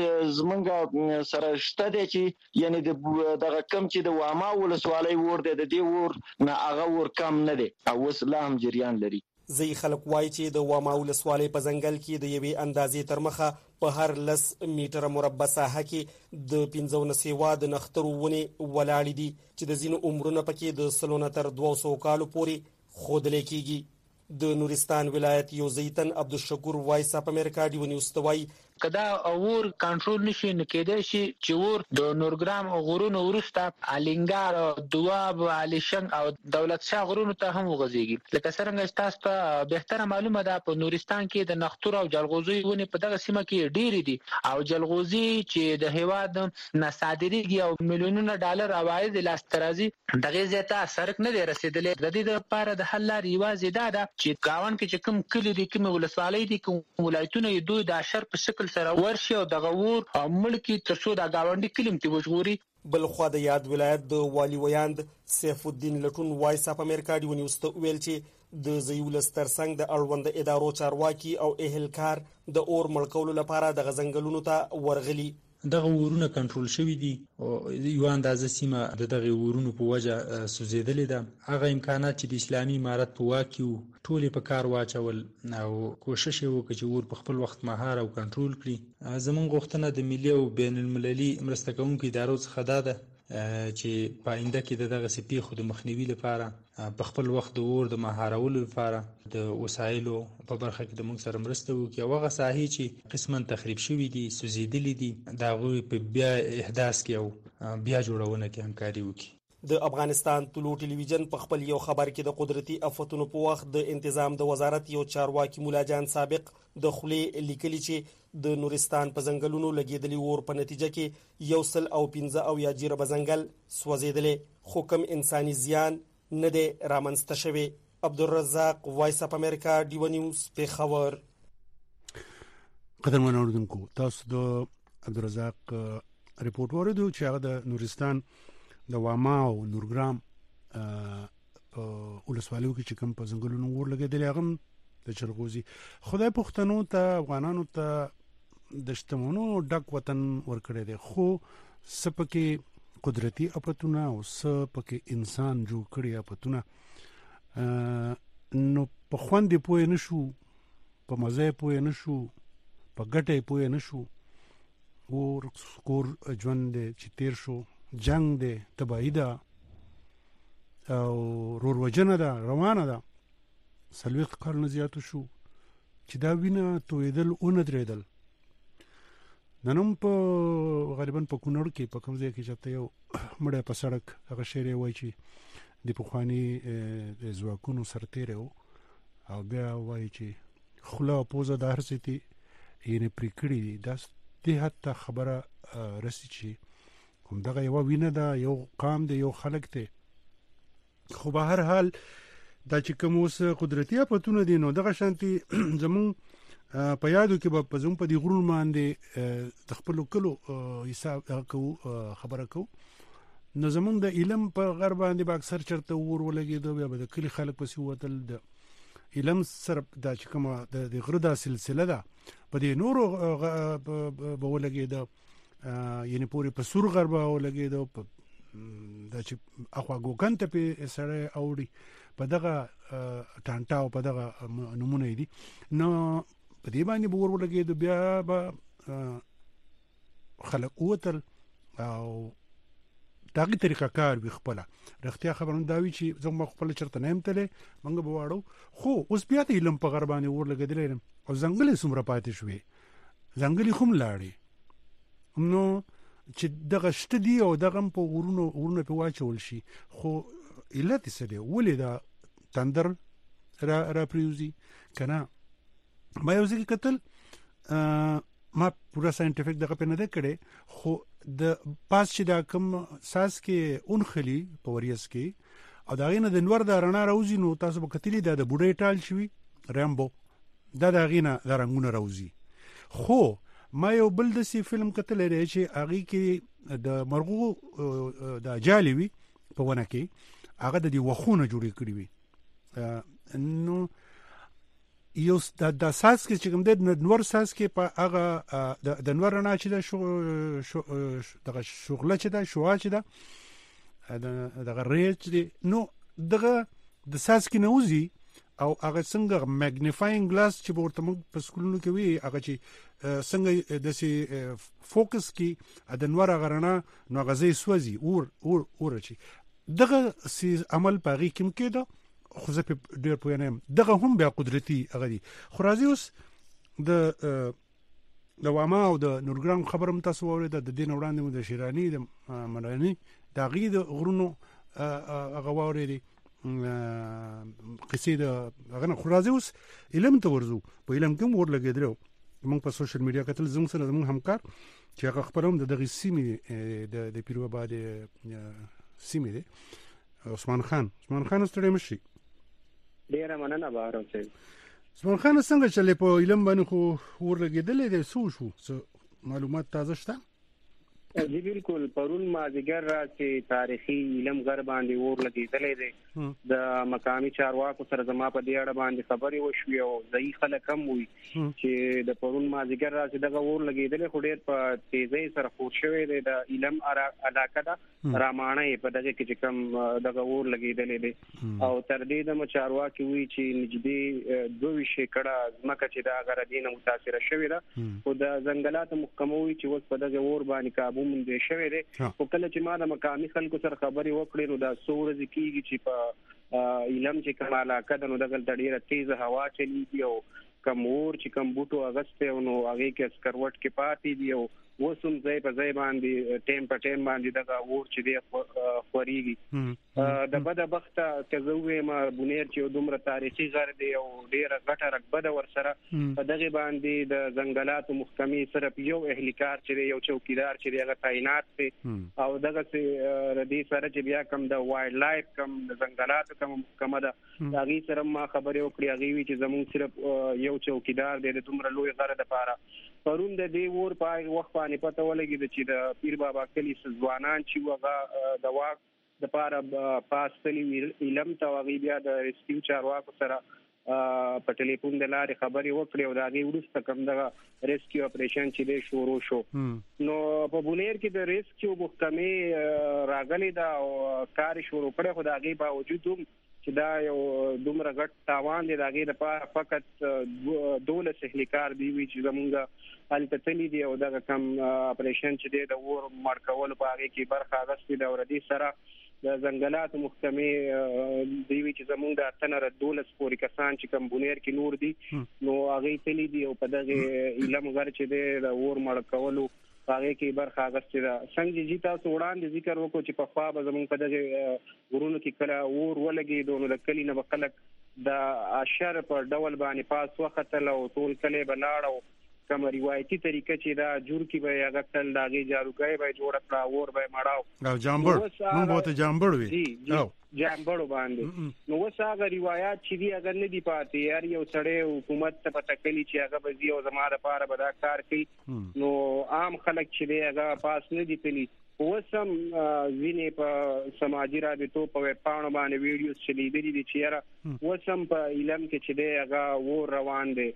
زمونږ سره شته دي چې یعنی دغه کم چې د واما ولسوالۍ ور دي د دې ور نه هغه ور کم نه دي اوس لا هم جریان لري زی خلک وایي چې د واما ولسوالۍ په ځنګل کې د یوې اندازې تر مخه په هر لس میټره مربع ساحه کې د پنځو نه سیوا د نخترو ونې ولاړې دي چې د ځینو عمرونه پکې د سلو نه تر دوه سوو کالو پورې ښودلی کېږي د نورستان ولایت یو زیتن عبدالشکور وایس اپ امریکا دی ونیوز توای کدا اور کنټرول نشي نکېدای شي چې ور د نورګرام غرونو ورسته الینګار دواب علیشنګ او دولت شاه غرونو ته هم وغځيږي لکه څنګه تاسو ته بهتره معلومه ده په نورستان کې د نختور او جلغوزي ونې په دغه سیمه کې ډېری دي او جلغوزي چې د هیواد نه صادرېږي او میلیونونه ډالر عواید لاسته راځي دغه زیاته سرک نه دی رسیدلې د دې لپاره د حل لارې یوازې دا ده چې گاون کې چې کوم کلی دي کوم ولسوالۍ دي کوم ولایتونه یې دوی د اشر په شکل سره ورشي او دغه ور ملکی ترڅو د گاونډي کلم ته وژغوري بل خو د یاد ولایت د والی ویاند سیف الدین لټون وایس اپ امریکا دی ونیوز ته ویل چې د زیولس ترڅنګ د اړوند ادارو چارواکي او اهلکار د اور مړکولو لپاره د غزنګلونو ته ورغلي دغه ورونه کنټرول شوی دي او یو اندازه سیمه د دغه ورونو په وجه سوځیدلې ده هغه امکانات چې د اسلامي امارت په واکیو ټولې په کار واچول او کوشش وکړي چې ور په خپل وخت مهار او کنټرول کړي زمونږ غوښتنه د ملي او بین المللي مرسته کوونکو ادارو څخه ده چې په آینده کې دغه سپیخو د مخنیوي لپاره په خپل وخت د اور د مهارولو لپاره د وسایلو په برخه کې د موږ سره مرسته وکړي او هغه ساحې چې قسماً تخریب شوي دي سوځېدلي دي د هغوی په بیا احداث کې او بیا جوړونه کې همکاري وکړي د افغانستان طلوع ټلویزیون په خپل یو خبر کې د قدرتي آفتونو په وخت د تنظیم د وزارت یو چارواکي مولا جان سابق د خلې لیکلي چې د نورستان په ځنګلونو لګیدلي اور په نتیجه کې یو سل او پنځه او یا جیره بزنګل سوځیدلې خو کوم انساني زیان نه دی رامنځته شوی عبدالرزاق وایس اپ امریکا ډیو نیوز په خبر قدرمن اوردونکو تاسو د عبدالرزاق ریپورت ورته چې هغه د نورستان د واما او نورګرام په ولسوالیو کې چې کوم په ځنګلونو ور لګیدلې هغه د چلغوزي خدای پښتنو ته افغانانو ته د شتمنو ډک وطن ورکړی دی خو سپکه قدرتي اپتونه او سپکه انسان جوړ کړی اپتونه نو په خوندې پوه نشو په مزه پوه نشو په ګټه پوه نشو ور سکور ژوند چې تیر شو جنگ دی تباہی ده او رور وجنه ده روانه ده سلويخ کال نه زیاتو شو چې دا وینه تویدل او نه درېدل ننم په غالبا په کونړ کې په کوم ځای کې چې یو مړی په سړک هغه شعر وایي چې د پخواني د ځواکونو سرتیری و او بیا وایي چې خوله او پوزه د هر څه دي یې پرې کړي دي دا دې حتی خبره رسي چې هم دغه یو وینه ده یو قام دی یو خلک دی خو به هر حال دا چې کوم اوس قدرتي اپتونه دي نو دغه شانتي زمون په یادو کې به په زوم په دې غرون باندې د خپل کلو حساب کو خبره کو نو زمونږ د علم په غر باندې به اکثر چرته ور ولګېدو بیا به د کلی خلک پسې وتل د علم سره دا چې کومه د غره دا سلسله ده په دې نورو به ولګېده یعنی پورې په سور غر به ولګېدو دا چې اخوا ګوکن ته په سره اوړي په دغه ټانټا او په دغه نمونه دي نو په دې باندې به ور ولګېدو بیا به خلک وتل او داغي طریقه کار وي خپل رښتیا خبرونه دا وی چې زموږ خپل چرته نه همتله منګه به واړو خو اوس بیا ته علم په غربانه ور لګیدل او ځنګل سمره پاتې شوې ځنګل خو ملاړي نو چې دغه شته دی او دغه په ورونو ورونو په واچول شي خو علت څه دی ولې دا تندر را را پریوزي کنه ما یو ځکه کتل ما پورا ساينټیفیک دغه په نه ده کړي خو د پاس چې دا کوم ساس کې اونخلي په وریس کې او دا غینه د نور د رڼا راوځي نو تاسو به کتلی دا د بوډۍ ټال شوی رامبو دا د غینه د رنگونه راوځي خو ما یو بل د سی فلم کتل لري چې اغي کې د مرغو د جالي وي په ونه کې هغه د وخونه جوړې کړی وي نو یو د د ساس کې چې کوم د نور ساس کې په هغه د نور نه چې د شو دغه شغله چې د شوا چې د دغه ریچ دی نو دغه د ساس کې نوزي او هغه څنګه میګنیفاینګ ګلاس چې ورته موږ په سکولونو کې وی هغه چې څنګه د سي فوکس کې د نور غرنا نو غزي سوځي اور اور اور چې دغه سي عمل پغې کوم کېده خو زه په ډېر پوه نه یم دغه هم بیا قدرتي هغه دي خو راځي اوس د د واما او د نورګرام خبره هم تاسو واورېده د دین وړاندې مو د شیراني د منانی د هغې د غرونو هغه واورېدې قصې د هغه نه خو راځي اوس علم ته ورځو په علم کې هم ور لګېدلی موږ په سوشل میډیا کتل زموږ سره زموږ همکار چې هغه خپله هم د دغې سیمې د پیروباد سیمې دی عثمان خان عثمان خان ستړی مه شي ډیره مننه بهرام صاحب عثمان خان څنګه چلې په علم باندې خو ور لګېدلی دی څه وشو معلومات تازه شته جی بالکل پرون مازیګر را چې تاریخي علم غر باندې ور لګېدلی دی د مقامي چارواکو سره زما په دې اړه باندې خبرې وشوې او ځایي خلک هم وي چې د پرون مازیګر را چې دغه ور لګېدلی خو ډېر په تیزۍ سره خور شوی دی د علم علاقه ده راماڼۍ په دغه کې چې کوم دغه ور لګېدلی دی او تر دې دمه چارواکي وي چې نږدې دوه ویشت شیکړه ځمکه چې د هغه ردي نه متاثره شوې ده خو د ځنګلاتو محکمه وي چې اوس په دغه ور باندې کابو مونږ شوی دی خو کله چې ما د مقامي خلکو سره خبرې وکړې نو دا څو ورځې کېږي چې په علم چې کومه علاقه ده نو دغلته ډېره تیزه هوا چلیږي او کوم اور چې کوم بوټو اغستی نو هغې کې اسکروټ کې پاتې دي او اوس هم ځای په ځای باندې ټیم په ټیم باندې دغه اور چې دی خورېږي د بده بخته که زه ووایم بونیر چې یو دومره تاریخي غر دی او ډېره غټه رقبه ده ورسره په دغې باندې د ځنګلاتو محکمې صرف یو اهلیکار چې دی یو چوکیدار چې دی هغه تعینات دی او دغسې د دې سره چې بیا کوم د وایلډ لایف کوم د ځنګلاتو کومه محکمه ده د هغې سره ما خبرې وکړې هغې وي چې زموږ صرف یو چوکیدار دی د دومره لوی غره دپاره پرون د دې اور په هغه وخت باندې پته ولګېده چې د پیر بابا کلي ځوانان چې هغه د واک دپاره پاس تلي علم ته هغې بیا د ریسکیو چارواکو سره په ټلیفون د لارې خبرې وکړې او د هغې وروسته کوم دغه ریسکیو اپریشن چې دی شروع شو نو په بونیر کې د ریسکیو محکمې راغلې ده او کار یې شروع کړی خو د هغې باوجود هم چې دا یو دومره غټ تاوان دی د هغې دپاره فقط دولس اهلیکار دی وي چې زمونږ هلته تللي دي او دغه کم اپریشن چې دی د اور مړ کولو په هغې کې برخه اخیستې ده او د دې سره د ځنګلاتو محکمې دی وي چې زمونږ د اته نه دولس پورې کسان چې کوم بونیر کې نور دي نو هغې تللي دي او په دغې علم غر چې دی د اور مړ کولو هغې کې برخه اخیستې ده څنګه چې تاسو وړاندې ذکر وکړو چې پخوا به زموږ په دغې غرونو کې کله اور ولګېدو نو د کلي نه به خلک د اشر په ډول باندې پاس وختل او ټول کلی به لاړ او کوم روایتي طریقه چې دا جوړ کی به هغه تل داږي جاروګای به جوړ کړه اور به مړاو او جامبړ موږ به ته جامبړ وي او جامبړو باندې نو وس هغه روایت چې دی هغه نه دی پاتې هر یو سړی حکومت ته پته کلی چې هغه به یو زماره لپاره به دا کار کوي نو عام خلک چې دی هغه پاس نه دی تلی وسم ویني په سماجی رابطو په پاڼو باندې ویډیوز چې لیدلې دي چې وسم په علم کې چې دی هغه و روان دی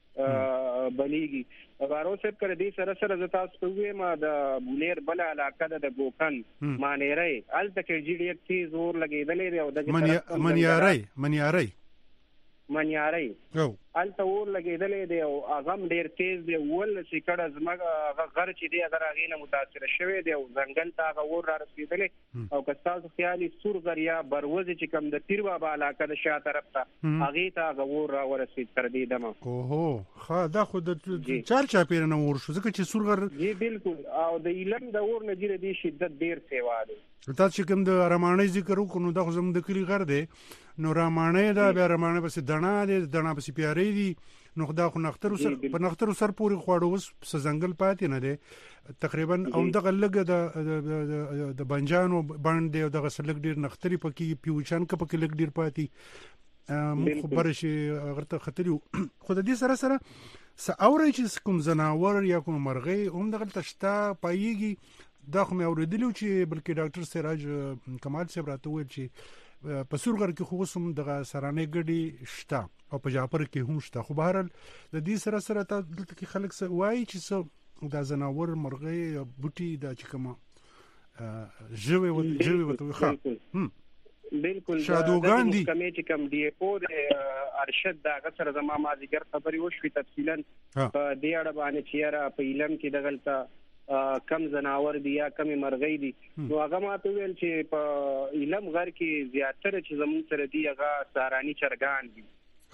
بلیږي بارو صاحب کړه دې سره سره ز تاسو په وې ما د بونیر بل علاقه د ګوکن مانېری ال تک جی ډي ټي زور لګېدلې دی او د منیاري منیاري منیاري او ال تور لګېدلې دی او اغم ډیر تیز دی ول چې کړه زمګه غر چې دی اگر هغه نه متاثر شوی دی او ځنګل ته هغه ور را رسیدلې او که تاسو خیالي سور غریا بروز چې کم د پیر بابا علاقه د شا طرف ته هغه ته هغه ور را ورسید تر دې دمه اوهو خا دا خو د چار چا پیر نه ور شو ځکه چې سور غر جی بالکل او د علم د ور نه جره دي شدت ډیر سیوا دی تاسو چې کوم د رمانې ذکر وکړو دا خو زموږ د کلی غر دی نو رمانې دا بیا رمانې بس دنا دی دنا بس پیارې دي نو خدا خو نختر سر په نختر سر پوری خواړو وس ځنګل پاتې نه دی تقریبا او دغه لګ د د بنجانو باندې دغه سلګ ډیر نختري پکې پیوچان ک پکې لګ ډیر پاتې مخ خبر شي غرته خطري خو د دې سره سره س اوري چې کوم زناور یا کوم مرغۍ هم دغه تشتا پایږي دا خو مې اوریدلو چې بلکې ډاکټر سراج کمال صاحب راته وویل چې په سورغر کې خو سم دغه سرانه ګډي شتا او په جاپر کې هم شتا خو بهر د دې سره سره ته دلته کې خلک وایي چې دا زناور مرغۍ بوټي دا چې کومه ژوي و ژوي وته ښه بالکل شادوګان دي کمې چې کم دی په ارشد دا غسر زما ما ذکر خبري وشوي تفصیلا په دې اړه باندې چې را په علم کې دغلطه کم زناور دي یا کم مرغۍ دي نو هغه ماته ویل چې په علم غر کې زیاتره چې زمون سره دي هغه سارانی چرګان دي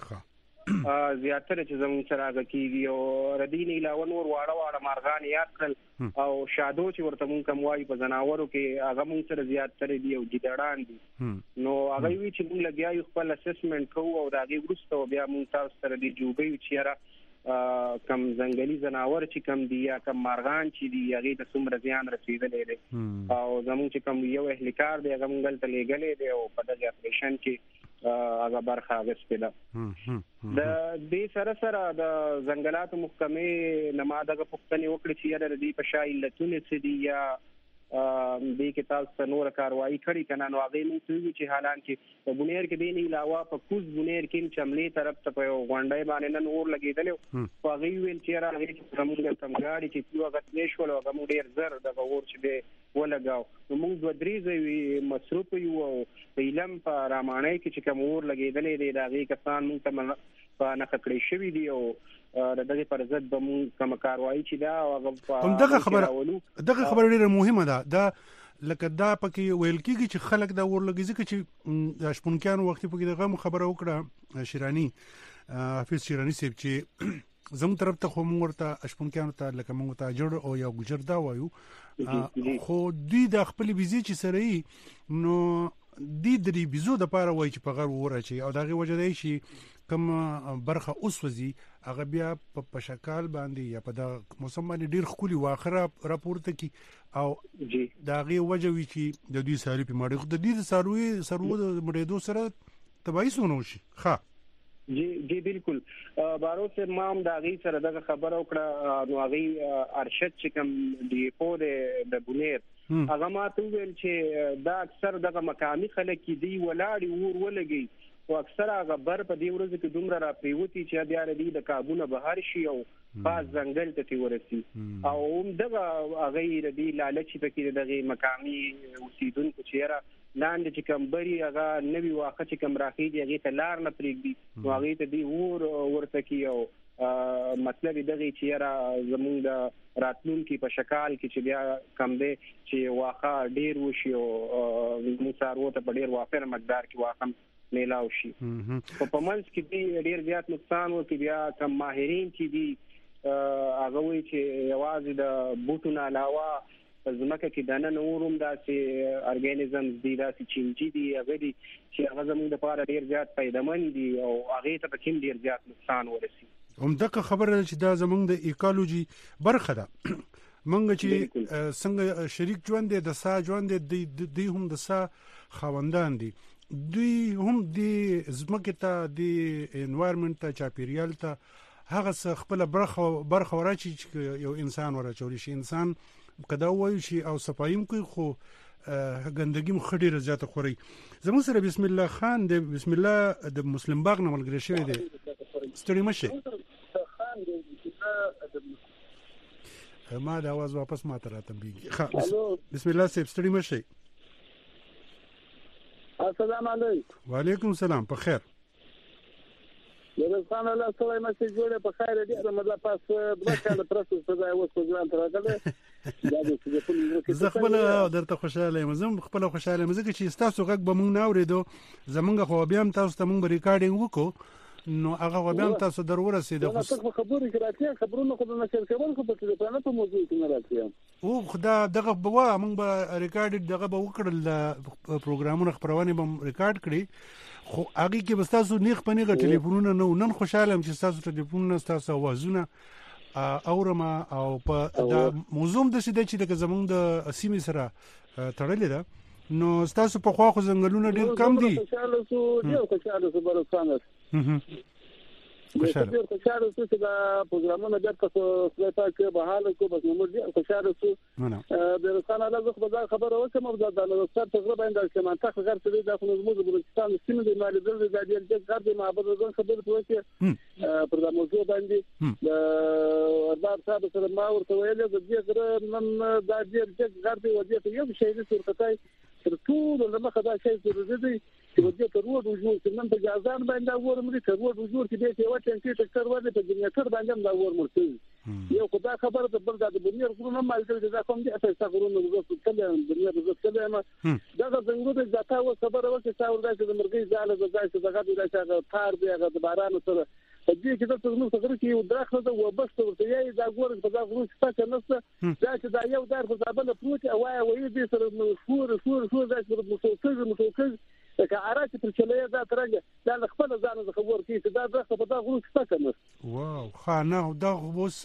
زیاتره چې زمون سره هغه کیږي او ردین علاوه نور واړه واړه مرغان یاد کړل او شادو چې ورته مونږ کوم وایي په زناورو کې هغه مونږ سره زیاتره دي او ګډړان دي نو هغه وی چې مونږ لګیا یو خپل اسسمنت کوو او دا غي ورسته بیا مونږ تاسو سره دي جوړي چې را کم ځنګلي زناور چې کم دي یا کم مارغان چې دي هغه د څومره زیان رسیدلې دي او زموږ چې کم یو اهلیکار دی هغه مونږ ته لګلې دی او په دغه اپریشن کې هغه برخه غوښتل د دې سره سره د ځنګلاتو محکمې نماده پښتني وکړي چې د دې په شای لتون سي دي یا دې کې تاسو نور کاروایی کړی کنه نو هغه موږ چې حالان کې په بونیر کې دین علاوه په کوز بونیر کې چملې طرف ته په غونډای باندې نن اور لګیدل او هغه ویل چې راغی چې موږ تم غاړي چې پیو هغه نشول او هغه ډیر زر د اور چې به ولګاو نو موږ دوه درې ځای مصروف یو او په علم په رامانای کې چې کوم اور لګیدل دی دا غي کسان موږ ته په نخکړې شوی دی او دغه پر ضد به موږ کوم کاروایی چې دا هغه دغه خبره دغه خبره ډیره مهمه ده دا لکه دا پکې ویل کېږي چې خلک دا ورلګي ځکه چې د شپونکیانو وخت پکې دغه خبره وکړه شیرانی حافظ شیرانی صاحب چې زموږ طرف ته خو موږ ورته شپونکیانو ته لکه موږ ته جوړ او یو ګجر دا وایو خو دوی د خپل ویزې چې سره نو د دې بيزو د پاره وای چې په غر ورچی او دغه وجه دی چې کوم برخه اوسوځي هغه بیا په شکل باندې یا په د موسم باندې ډیر خولي واخره راپورته کی او دغه وجه وی چې د دوی ساري په مړ د دې ساروي سرو د مړېدو سره تبعی سونو شي ښه جی جی بالکل بارو سے مام دا غي سره دغه خبر او کړه نو غي ارشد چې کوم دی په د بونیر هغه ماته ویل چې دا اکثر دغه مقامی خلک دی ولاړی ور ولګي او اکثر هغه بر په دی ورځ کې دومره را پریوتی چې بیا ردی د کابونه بهر شي او باز ځنګل ته ورسي او دغه هغه ردی لالچ پکې دغه مقامی اوسیدونکو چیرې لاندې چې کوم بری هغه نوی واقع چې کوم راخي دی هغه ته لار نه پریږدي نو هغه ته دی ور ورته کیو مطلب دغه چې را زمونږ د راتلونکو په شکل کې چې بیا کم دی چې واقع ډیر وشي او موږ څاروته په ډیر وافر مقدار کې واقع میلاو شي په پمنځ کې دی ډیر زیات نقصان وکړي بیا کم ماهرین چې دی هغه وی چې یوازې د بوټو نه علاوه زمکه کې دانه نورم داسې ارګانیزمز دي داسې چینجی دي هغه دي چې هغه زموږ لپاره ډیر زیات فائدمن دي او هغه ته پکې ډیر زیات نقصان ورسي هم دغه خبره چې دا زمونږ د ایکولوژي برخه ده مونږ چې څنګه شریک ژوند د سا ژوند د دوی هم د سا خوندان دي دوی هم د زمکه ته د انوایرنمنت ته چاپیریال ته هغه څه خپل برخه برخه ورچی یو انسان ورچول شي انسان کدا وایي شي او صفایم کوي خو ګندګي مخډي رضایت خوري زموږ سره بسم الله خان د بسم الله د مسلم باغ نه ملګری شوی دی ستړي مشه ما د आवाज واپس ما ته راته بیږي بسم الله سیب ستړي مشه السلام علیکم وعلیکم السلام په خیر ورسان الله سلام مشه جوړه په خیر دي رمضان پاس دوه کاله پرسته سزا اوس په ځان تر راغله زه خپل درته خوشاله یم زه خپل خوشاله یم ځکه چې تاسو غږ به مونږ نه اورېدو زمونږ خو بیا هم تاسو ته مونږ ریکارډینګ وکړو نو هغه بیا هم تاسو در ورسېده خو خبرې کې راځي خبرونه خو نه شر کول خو په ټلیفون په موضوع کې نه راځي او خدا دغه بوا مونږ به ریکارډ دغه به وکړل پروګرامونه خبرونه به ریکارډ کړی خو هغه کې بس تاسو نیغ پنیغه ټلیفونونه نو نن خوشاله یم چې تاسو ټلیفونونه تاسو आवाजونه اورما او په د موضوع د سیده چې د زمونږ د سیمې سره تړلې ده نو تاسو په خوا خو ځنګلونه ډېر کم دي خوشاله سو ډېر خوشاله سو برسانه خوشاله ډېر خوشاله سو چې دا پروګرامونه د تاسو سره کې به حال کو بس موږ ډېر خوشاله سو د رسانه له څخه به خبره وکم او د نوښت تجربه انده چې منطقه غیر څه د خپل موږ بلوچستان سیمه د مالي دل د ډېر چې کار د معبد زون خبره کوي پر دا موضوع باندې د ارباب صاحب سره ما ورته ویل د دې سره نن دا ډېر چې کار دی وځي یو شی د صورتای تر ټول لمخه دا شی ضروري دی چې وځي تر وړو جوړ چې نن په جازان باندې ورمري تر وړو جوړ چې دې یو ټنکی ټکر ورته په جنریټر باندې دا ورمرته یو خدای خبره ته بل دا د بنیر غرونه مال چې دا کوم دي اساسا غرونه وزو کله بنیر وزو کله ما دا څنګه د ځاته و خبره وکړه چې وردا چې د مرګي ځاله د ځای څخه دغه د ځای تار دی هغه د باران سره په دې کې د څنګه څنګه کې یو درخه د وبست ورته یې دا ګور په دا غرونه څخه نسته دا چې دا یو در په ځابل پروت او وایي دې سره شور شور شور دا چې متوکل متوکل که عراق پر چلې دا ترنګ دا خپل ځان د خبر کې چې دا درخه په دا غرونه څخه نسته واو خانه دا اوس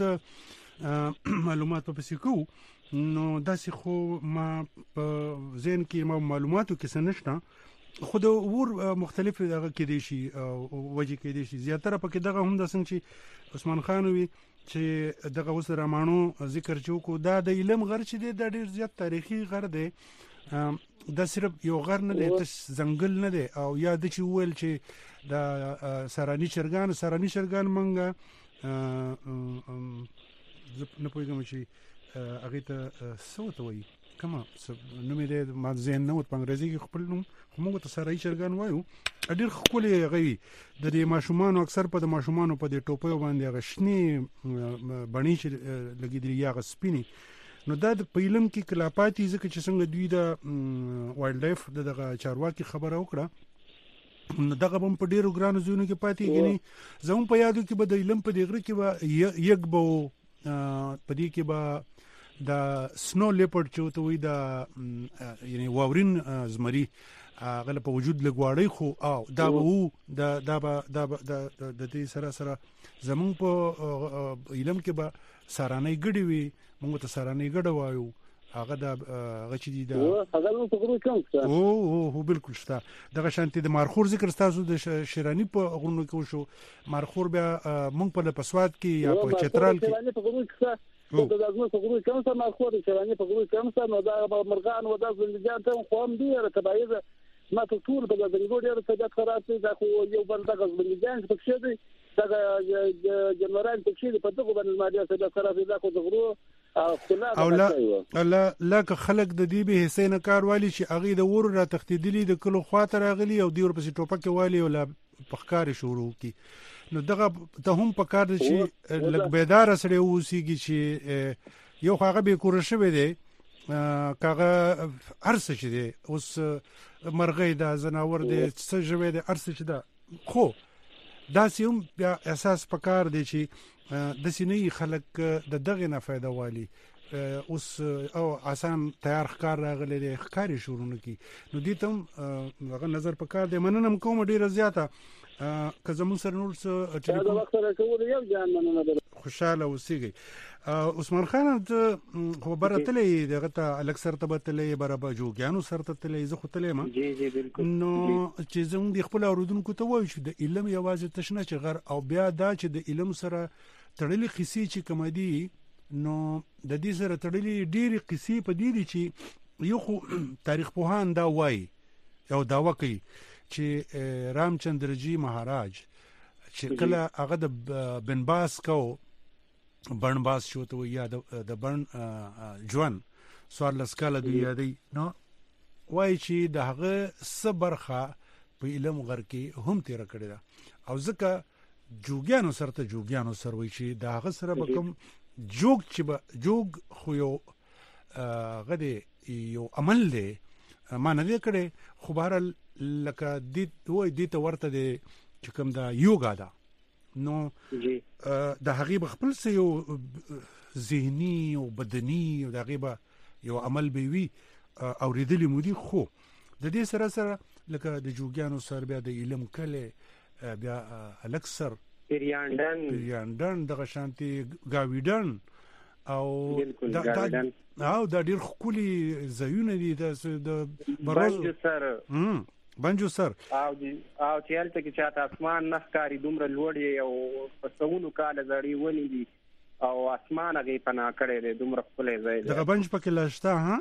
معلومات په سکو نو داسې خو ما په ذهن کې ما معلوماتو کې سنشته خو د ور مختلف دغه کې دي شي وجه کې دي شي زیاتره پکې دغه هم د څنګه چې عثمان خان وی چې دغه اوس رامانو ذکر چوکو دا د علم غر چې دی د ډیر زیات تاریخي غر دی دا صرف یو غر نه دی تش ځنګل نه دی او یا د چې ویل چې د سرانی چرګان سرانی چرګان منګه نه پوهیږم چې هغه ته څه وایي کما نو مې د ما ذهن نو په انګریزي کې خپل نوم موږ ته سرای چرګان وایو ډېر خولي غوي د دې ماشومان اکثر په د ماشومان په د ټوپیو باندې غشنی بڼي چې لګیدلی یا غسپینی نو دا د پیلم کې کلاپاتي ځکه چې څنګه دوی د وایلډ لایف دغه چارواکي خبره وکړه نو دغه هم په ډیرو ګرانو ځایونو کې پاتې کېږي زموږ په یادو کې به د علم په دغه کې به یک به په دې کې به د سنو لیپرډ چې وته وي د یعنی واورین زمری غل په وجود لګواړی خو او دا به دا دا دا د دې سره سره زمون په علم کې به سارانه ګډي وي موږ ته سارانه ګډه وایو هغه د غچ دي دا هغه نو څنګه کوم او او بالکل شته دغه شانتي د مارخور ذکر تاسو د شیرانی په غونو کې شو مارخور بیا موږ په پسواد کې یا په چترال کې او دا زموږ په ګروپ کې هم سره مارخور شیرانی په ګروپ کې هم سره نو دا مرغان و دا زنجان ته خو هم دی تبعیض ما ته ټول په دغه ډېر څه خراب دي دا خو یو بل دغه زنجان په څه دي دا جنرال په څه په دغه باندې ماده څه خراب دي دا خو دغرو او لا لا لکه خلک د دې به حسین کار والی چې اغه د ور را تختیدلی د کلو خواته راغلی او دی ور پسې ټوپک والی او پخکار شروع کی نو دغه ته هم په کار دي چې لګ بیدار سره اوسېږي چې یو هغه به کور شوی دی کاغه ارسه چې دی اوس مرغې دا زناور دی څه جوړ دی ارسه چې دا خو دا سیم بیا اساس په کار دی چې د سینې خلک د دغه نه فائدہ والی اوس او آسان تیار ښکار راغلی دی ښکاری شورونه کی نو دې ته هغه نظر پکار دی. مننه کوم ډیره زیاته که زمون سره نور څه ټلیفون وخت راکول یو ځان مننه ده. خوشاله اوسئ. عثمان خان ته خو برتلې دغه ته الکسر ته برتلې برابر جوګیانو سره ته تلې زه خو تلې ما جی جی بالکل نو چې زموږ د خپل اوردونکو ته وایو چې د علم یوازې تشنه چې غر او بیا دا چې د علم سره تړلې قصې چې کوم دي نو د دې سره تړلې ډېری قصې په دې دي چې یو خو تاریخ پوهان دا وایي او داوا کوي چې رامچندرجی مهاراج چې کله هغه د بنباس کو بنباس شو ته یا د بن جوان سوار لسکاله دی یادی نو وای چې د هغه صبرخه په علم غر کې هم تیر کړی دا او ځکه جوګیانو سره ته جوګیانو سره وای چې د هغه سره به کوم جوګ چې به جوګ خو یو غدي یو عمل دی ما نه دی کړی خو بهر لکه دې وای دې ته ورته دی چې کوم دا یوګا دا نو د هغه خپل څه یو ذهني او بدني او دغه به یو عمل به وي اوریدلی مودي خو د دې سره سره لکه د جوګیانو سره بیا د علم کله بیا الکسر پیریاندن پیریاندن دغه شانتي گاویډن او دا او دا ډیر خولي زيونه دي د بروز سره بنجو سر او دی او چې هلته کې چاته اسمان نخکاری دومره لوړ او په سونو کال زړی ونی دي او اسمان هغه پنا کړی دی دومره خپل ځای دغه بنج پکې لاشته ها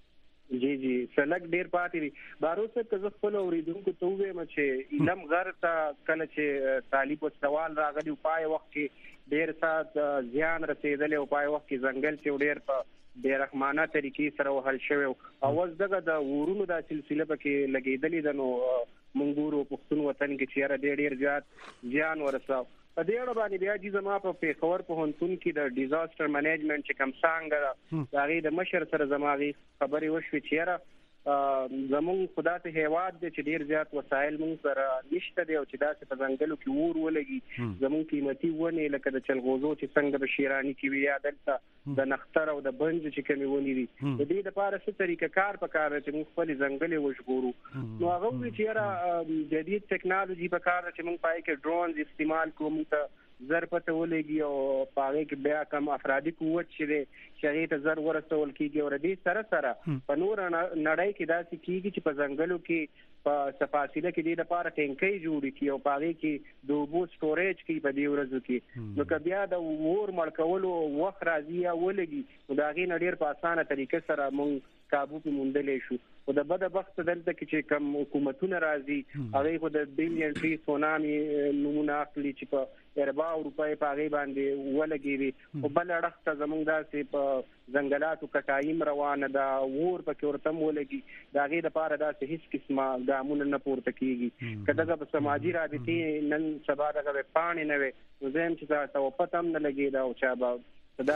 جی جی سلک ډیر پاتې دي بارو صاحب که زه خپل اوریدونکو ته وایم چې علم غر ته کله چې طالب او سوال راغلی پای وخت کې ډیر سات زیان رسیدلی او پای وخت کې ځنګل چې ډیر په ډیر رحمانه طریقې سره وحل شوی او اوس دغه د ورونو د سلسله پکې لګیدلې د نو منګورو پښتون وطن کې چیرې ډیر ډیر زیات زیان ورساو په دې اړه باندې بیا چې زما په پیښور په هنتون کې د ډیزاستر منیجمنت چې کوم څنګه د هغه د مشر سره زماغي خبرې وشوي چیرې زمون خدا ته هیواد دې چې ډیر زیات وسایل مونږ سره نشته دی او چې دا په ځنګلو کې ور ولګي زمون قیمتي ونه لکه د چلغوزو چې څنګه به شیرانی کې ویا دلته د نختر او د بنج چې کومي ونی دي د دې لپاره څه طریقه کار پکاره چې موږ خپل ځنګلې وژغورو نو هغه چې را جدید ټیکنالوژي پکاره چې موږ پای کې ډرونز استعمال کوو ته زر پته ولګي او پاره کې بیا کوم افرادي قوت چې شری ته زر ورسول کیږي او دې سره سره په نور نړۍ کې داسې کیږي چې په ځنګلو کې په صفاصله کې د لپاره ټینکۍ جوړې کی او پاره کې د اوبو سټوریج کې په دې ورځو کې نو که بیا د ور مړکولو وخت راځي یا ولګي نو دا غي نړۍ په اسانه طریقې سره مونږ کابو په مونډلې شو او د بده وخت دلته کې چې کوم حکومتونه راځي هغه خو د بلین ټری سونامي نمونه اخلي چې په اربع روپۍ په هغه باندې ولګي او بل اړخ زمونږ داسې په ځنګلاتو کټایم روانه دا ور په کې ورتم ولګي دا غي د پاره داسې هیڅ قسمه ګامونه نه پورته کیږي کله د سماجی رابطې نن سبا دغه پانی نه وي زم چې تاسو پتم نه لګي دا او چا با دا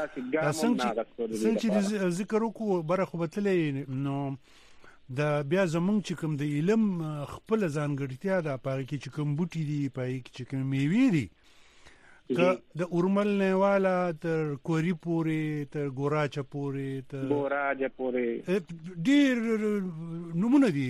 څنګه چې ذکر وکړو بره خو بتلې نو د بیا زمونږ چې کوم د علم خپل ځانګړتیا ده پاره کې چې کوم بوټي دي پاره کې چې کوم میوې دي که د اورمل نه والا تر کوری پورې تر ګوراچ پورې تر ګوراچ پورې ډیر نمونه دي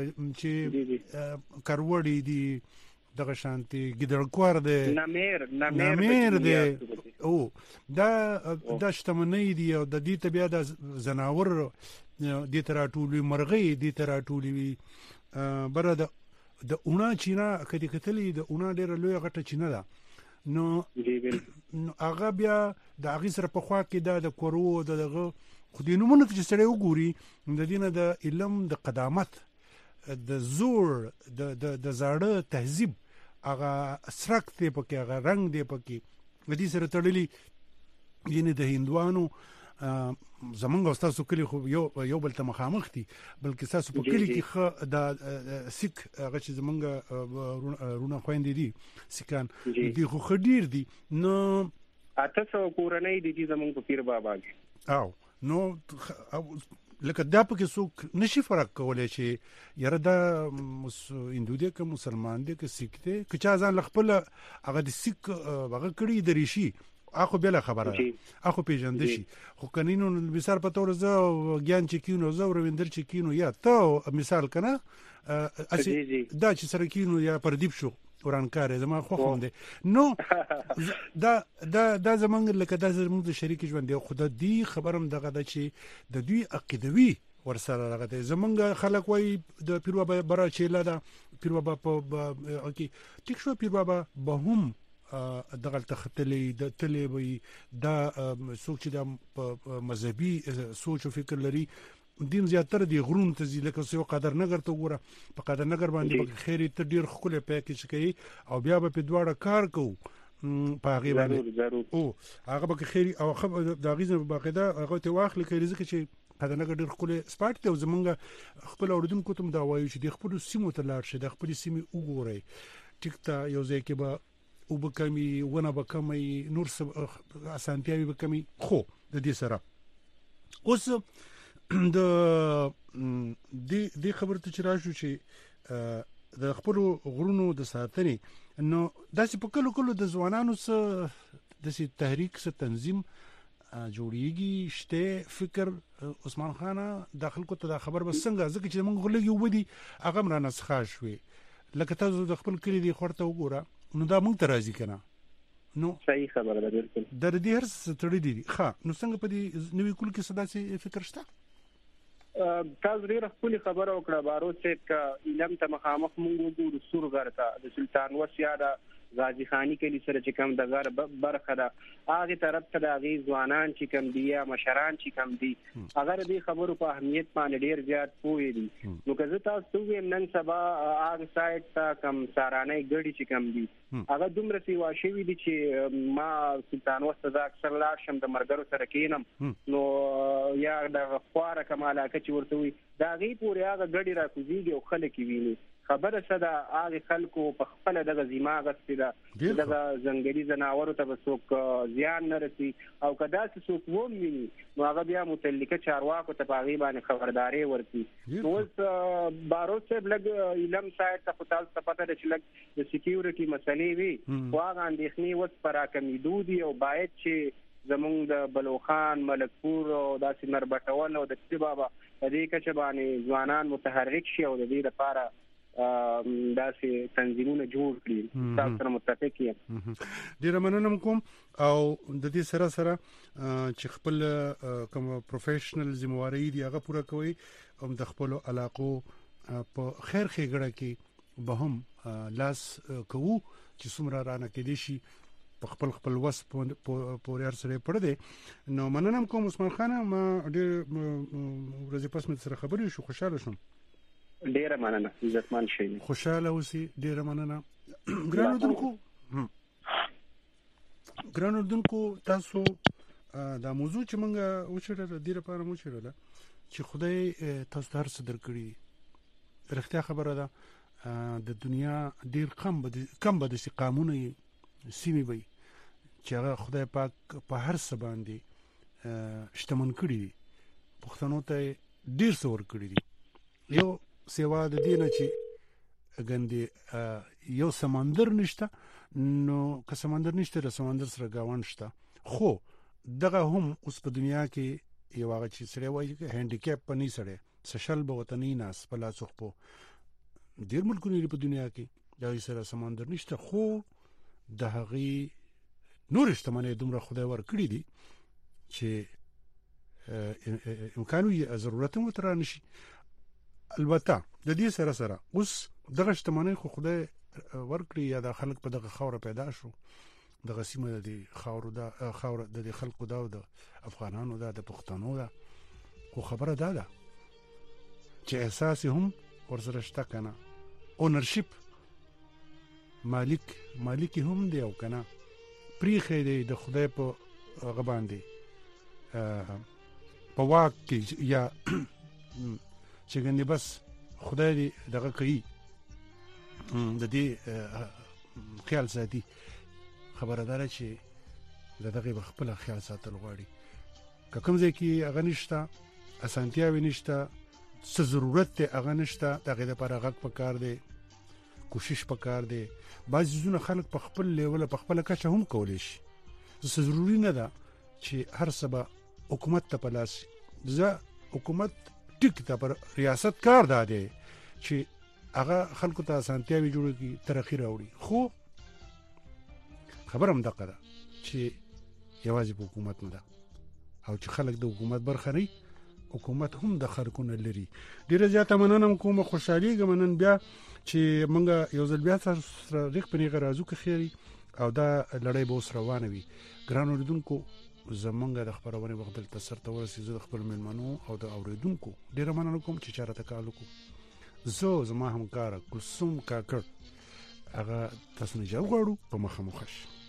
چې کروړی دي دغه شانتي ګدړکوار دی نمیر نمیر دی او دا د شتمنۍ دی او د دې طبيعه د زناور د تراټولي مرغۍ د تراټولي بره د د اونه چینا کدي کتلې د اونه ډېر لوی غټه چینا ده نو هغه بیا د هغه سره په خوا کې دا د کورو دغه خو دې نمونه چې سره وګوري د دینه د علم د قدامت د زور د د زاړه تهذیب هغه سرک دی پکې هغه رنگ دی پکې د دې سره تړلي ینه د هندوانو زمونږ استادو کلی خو یو یو بل ته مخامخ دي بلکې تاسو په کلی کې خ د سیک هغه چې زمونږ رونه خويندې دي سیکان دي خو خډیر دي نو اته سو کورنۍ دي چې زمونږ په پیر بابا کې او نو لکه دا پکې څوک نشي فرق کولای چې یاره دا هندو دی که مسلمان دی که سیک دی که چا ځان خپل هغه د سیک هغه کړي د ریشي اخو بل خبره اخو پیژند شي خو کنینو مثال په تور زه ګیان چې کینو زه رویندر چې کینو یا ته مثال کنه اسی دا چې سره کینو یا پردیپ شو ورانکار زما خو خوم دي نو دا دا دا زمونږ لکه دا زمونږ د شریک ژوند دی خو د دې خبرم دغه د چې د دوی عقیدوي ورسره راغته زمونږ خلک وای د پیر بابا برا چیلا دا پیر بابا په کی ټیک شو پیر بابا به هم دغه تختلې د تلې وي دا سوچ د مذهبي سوچ او فکر لري دیم زیاتره دی غرون ته ځي لکه څو قدر نګر ته وګوره په قدر نګر باندې به خیری ته ډیر خپل پیکج کوي او بیا به په دواړه کار کوو په هغه باندې او هغه به خیری او د غیزه باقاعده هغه ته واخلي کوي ځکه چې قدر نګر ډیر خپل سپارت ته زمونږ خپل اوردونکو ته دا وایي چې د خپل سیمو ته لاړ شي د خپل سیمې وګوري ټیک ته یو ځای کې به او بکمی ونه بکمی نور اسانتیاوي بکمی خو د دې سره اوس د دې دې خبرته چې راشو چې د خپل غرونو د ساتنې نو داسې په کلو کلو د ځوانانو سره د تحریک سره تنظیم جوړیږي شته فکر عثمان خان داخل کو ته خبر بس څنګه ځکه چې موږ غلګي ودی هغه مرانه ښه شوي لکه تاسو د خپل کلی دی خورته وګوره نو دا موږ ته راځي کنه نو صحیح خبره ده بالکل در دې هر څه تړي دي ښه نو څنګه په دې نوې کول کې صدا سي فکر شته تاسو ډیره خپل خبره وکړه بارو چې ک علم ته مخامخ مونږ ګورو سورغر ته د سلطان وسیاده غازی خانی کلی سره چې کوم د غر برخه ده هغه طرف ته د غي ځوانان چې کوم دي یا مشران چې کوم دي اگر دې خبرو په اهمیت باندې ډیر زیات پوي دي نو که زه تاسو ویم نن سبا هغه سایت ته کوم سارانه ګړي چې کوم دي هغه دومره سی واشوي دي چې ما سلطان وسته اکثر لا شم د مرګرو سره کینم نو یا د خواره کماله چې ورته وي دا غي پورې هغه ګړي را کوزيږي او خلک ویني خبره صدا هغه خلکو په خپل دغه زماغ استدا دغه زنګلي زناورو ته وسوک زیان نه رسي او کدا چې څوک ومني نو هغه بیا متعلقه چارواکو ته پاغي باندې خبرداري ورتي نو اوس بارو صاحب لګ علم سایت ته خپل څه پته ده چې لګ د سکیورټي مسلې وي واغه اندېخني وس پر کمیدودي او باید چې زمونږ د بلوخان ملکپور او داسې نربټول او د سی بابا د دې کچ باندې ځوانان متحرک شي او د دې لپاره داسې تنظیمونه جوړ کړي تاسو سره متفق یم ډیر مننه کوم او د دې سره سره چې خپل کوم پروفیشنل ذمہواری دی هغه پوره کوي او د خپل علاقو په خیر خېګړه کې به هم لاس کوو چې څومره رانه کې دي شي په خپل خپل وس پورې سره پړ دی نو مننه کوم عثمان خان ما ډیر ورځې پس مې سره خبرې شو خوشاله شوم ډیره مننه عزتمن شئ خوشاله اوسئ ډیره مننه ګرانو دونکو ګرانو دونکو تاسو دا موضوع چې موږ وچړل د دې لپاره مو وچړل چې خدای تاسو هر څه درکړي رښتیا خبره ده د دنیا ډیر کم بد کم بد سي قانون سیمه وي چې هغه خدای پاک په هر څه باندې شتمن کړی دي پښتنو ته ډیر څه ور کړی دي یو سیوا د دینه چې ګندې یو سمندر نشته نو که سمندر نشته د سمندر سره گاوند شته خو دغه هم اوس په دنیا کې یو هغه چې سره وایي چې هانډیکاپ پني سره سشل به وطني ناس په لاس خو ډیر ملکونه په دنیا کې دا سره سمندر نشته خو د هغه نور اجتماعي دومره خدای ور کړی دي چې امکانو یې ضرورت مو تر نشي البته د دې سره سره اوس دغه اجتماعي خو خدای ورکړي یا د خلک په دغه خوره پیدا شو دغه سیمه د خاورو د خوره د خلکو دا د افغانانو دا د پښتنو دا خو خبره دا ده چې احساس هم ورسره شته کنه اونرشپ مالک مالک هم دی او کنه پریخه دی د خدای په غباندې په واک کې یا چې ګنې بس خدای دې دغه کوي د دې خیال ساتي خبردار چې دغه خپل خیال ساتل غواړي که کوم ځای کې هغه نشته اسانتیاوي نشته څه ضرورت ته هغه نشته دغه لپاره غږ پکار دی کوشش پکار دی بعض ځونه خلک په خپل لیول په خپل کچه هم کولی شي ضروري نه ده چې هر سبا حکومت ته پلاس ځا حکومت ټیک ته پر ریاست کار داده چې هغه خلکو ته اسانتیاوي جوړ کړي ترقی راوړي خو خبرم دغه ده چې یوازې په حکومت نه ده او چې خلک د حکومت برخه لري حکومت هم د خلکو نه لري. ډیره زیاته مننه کوم خوشحاليږم نن بیا چې موږ یو ځل بیا سره ریخ پنیغه راځو که خیری او دا لړۍ به اوس روانه وي. ګران اوریدونکو زمونږ د خبرونه وخت دلته سرته ورسې زه د خپل مېلمنو او د اوریدونکو ډیره مننه کوم چې چارته کالو کو زه زما همکار کلثوم کاکړ هغه تاسو نه جوړ غواړو په مخه مخش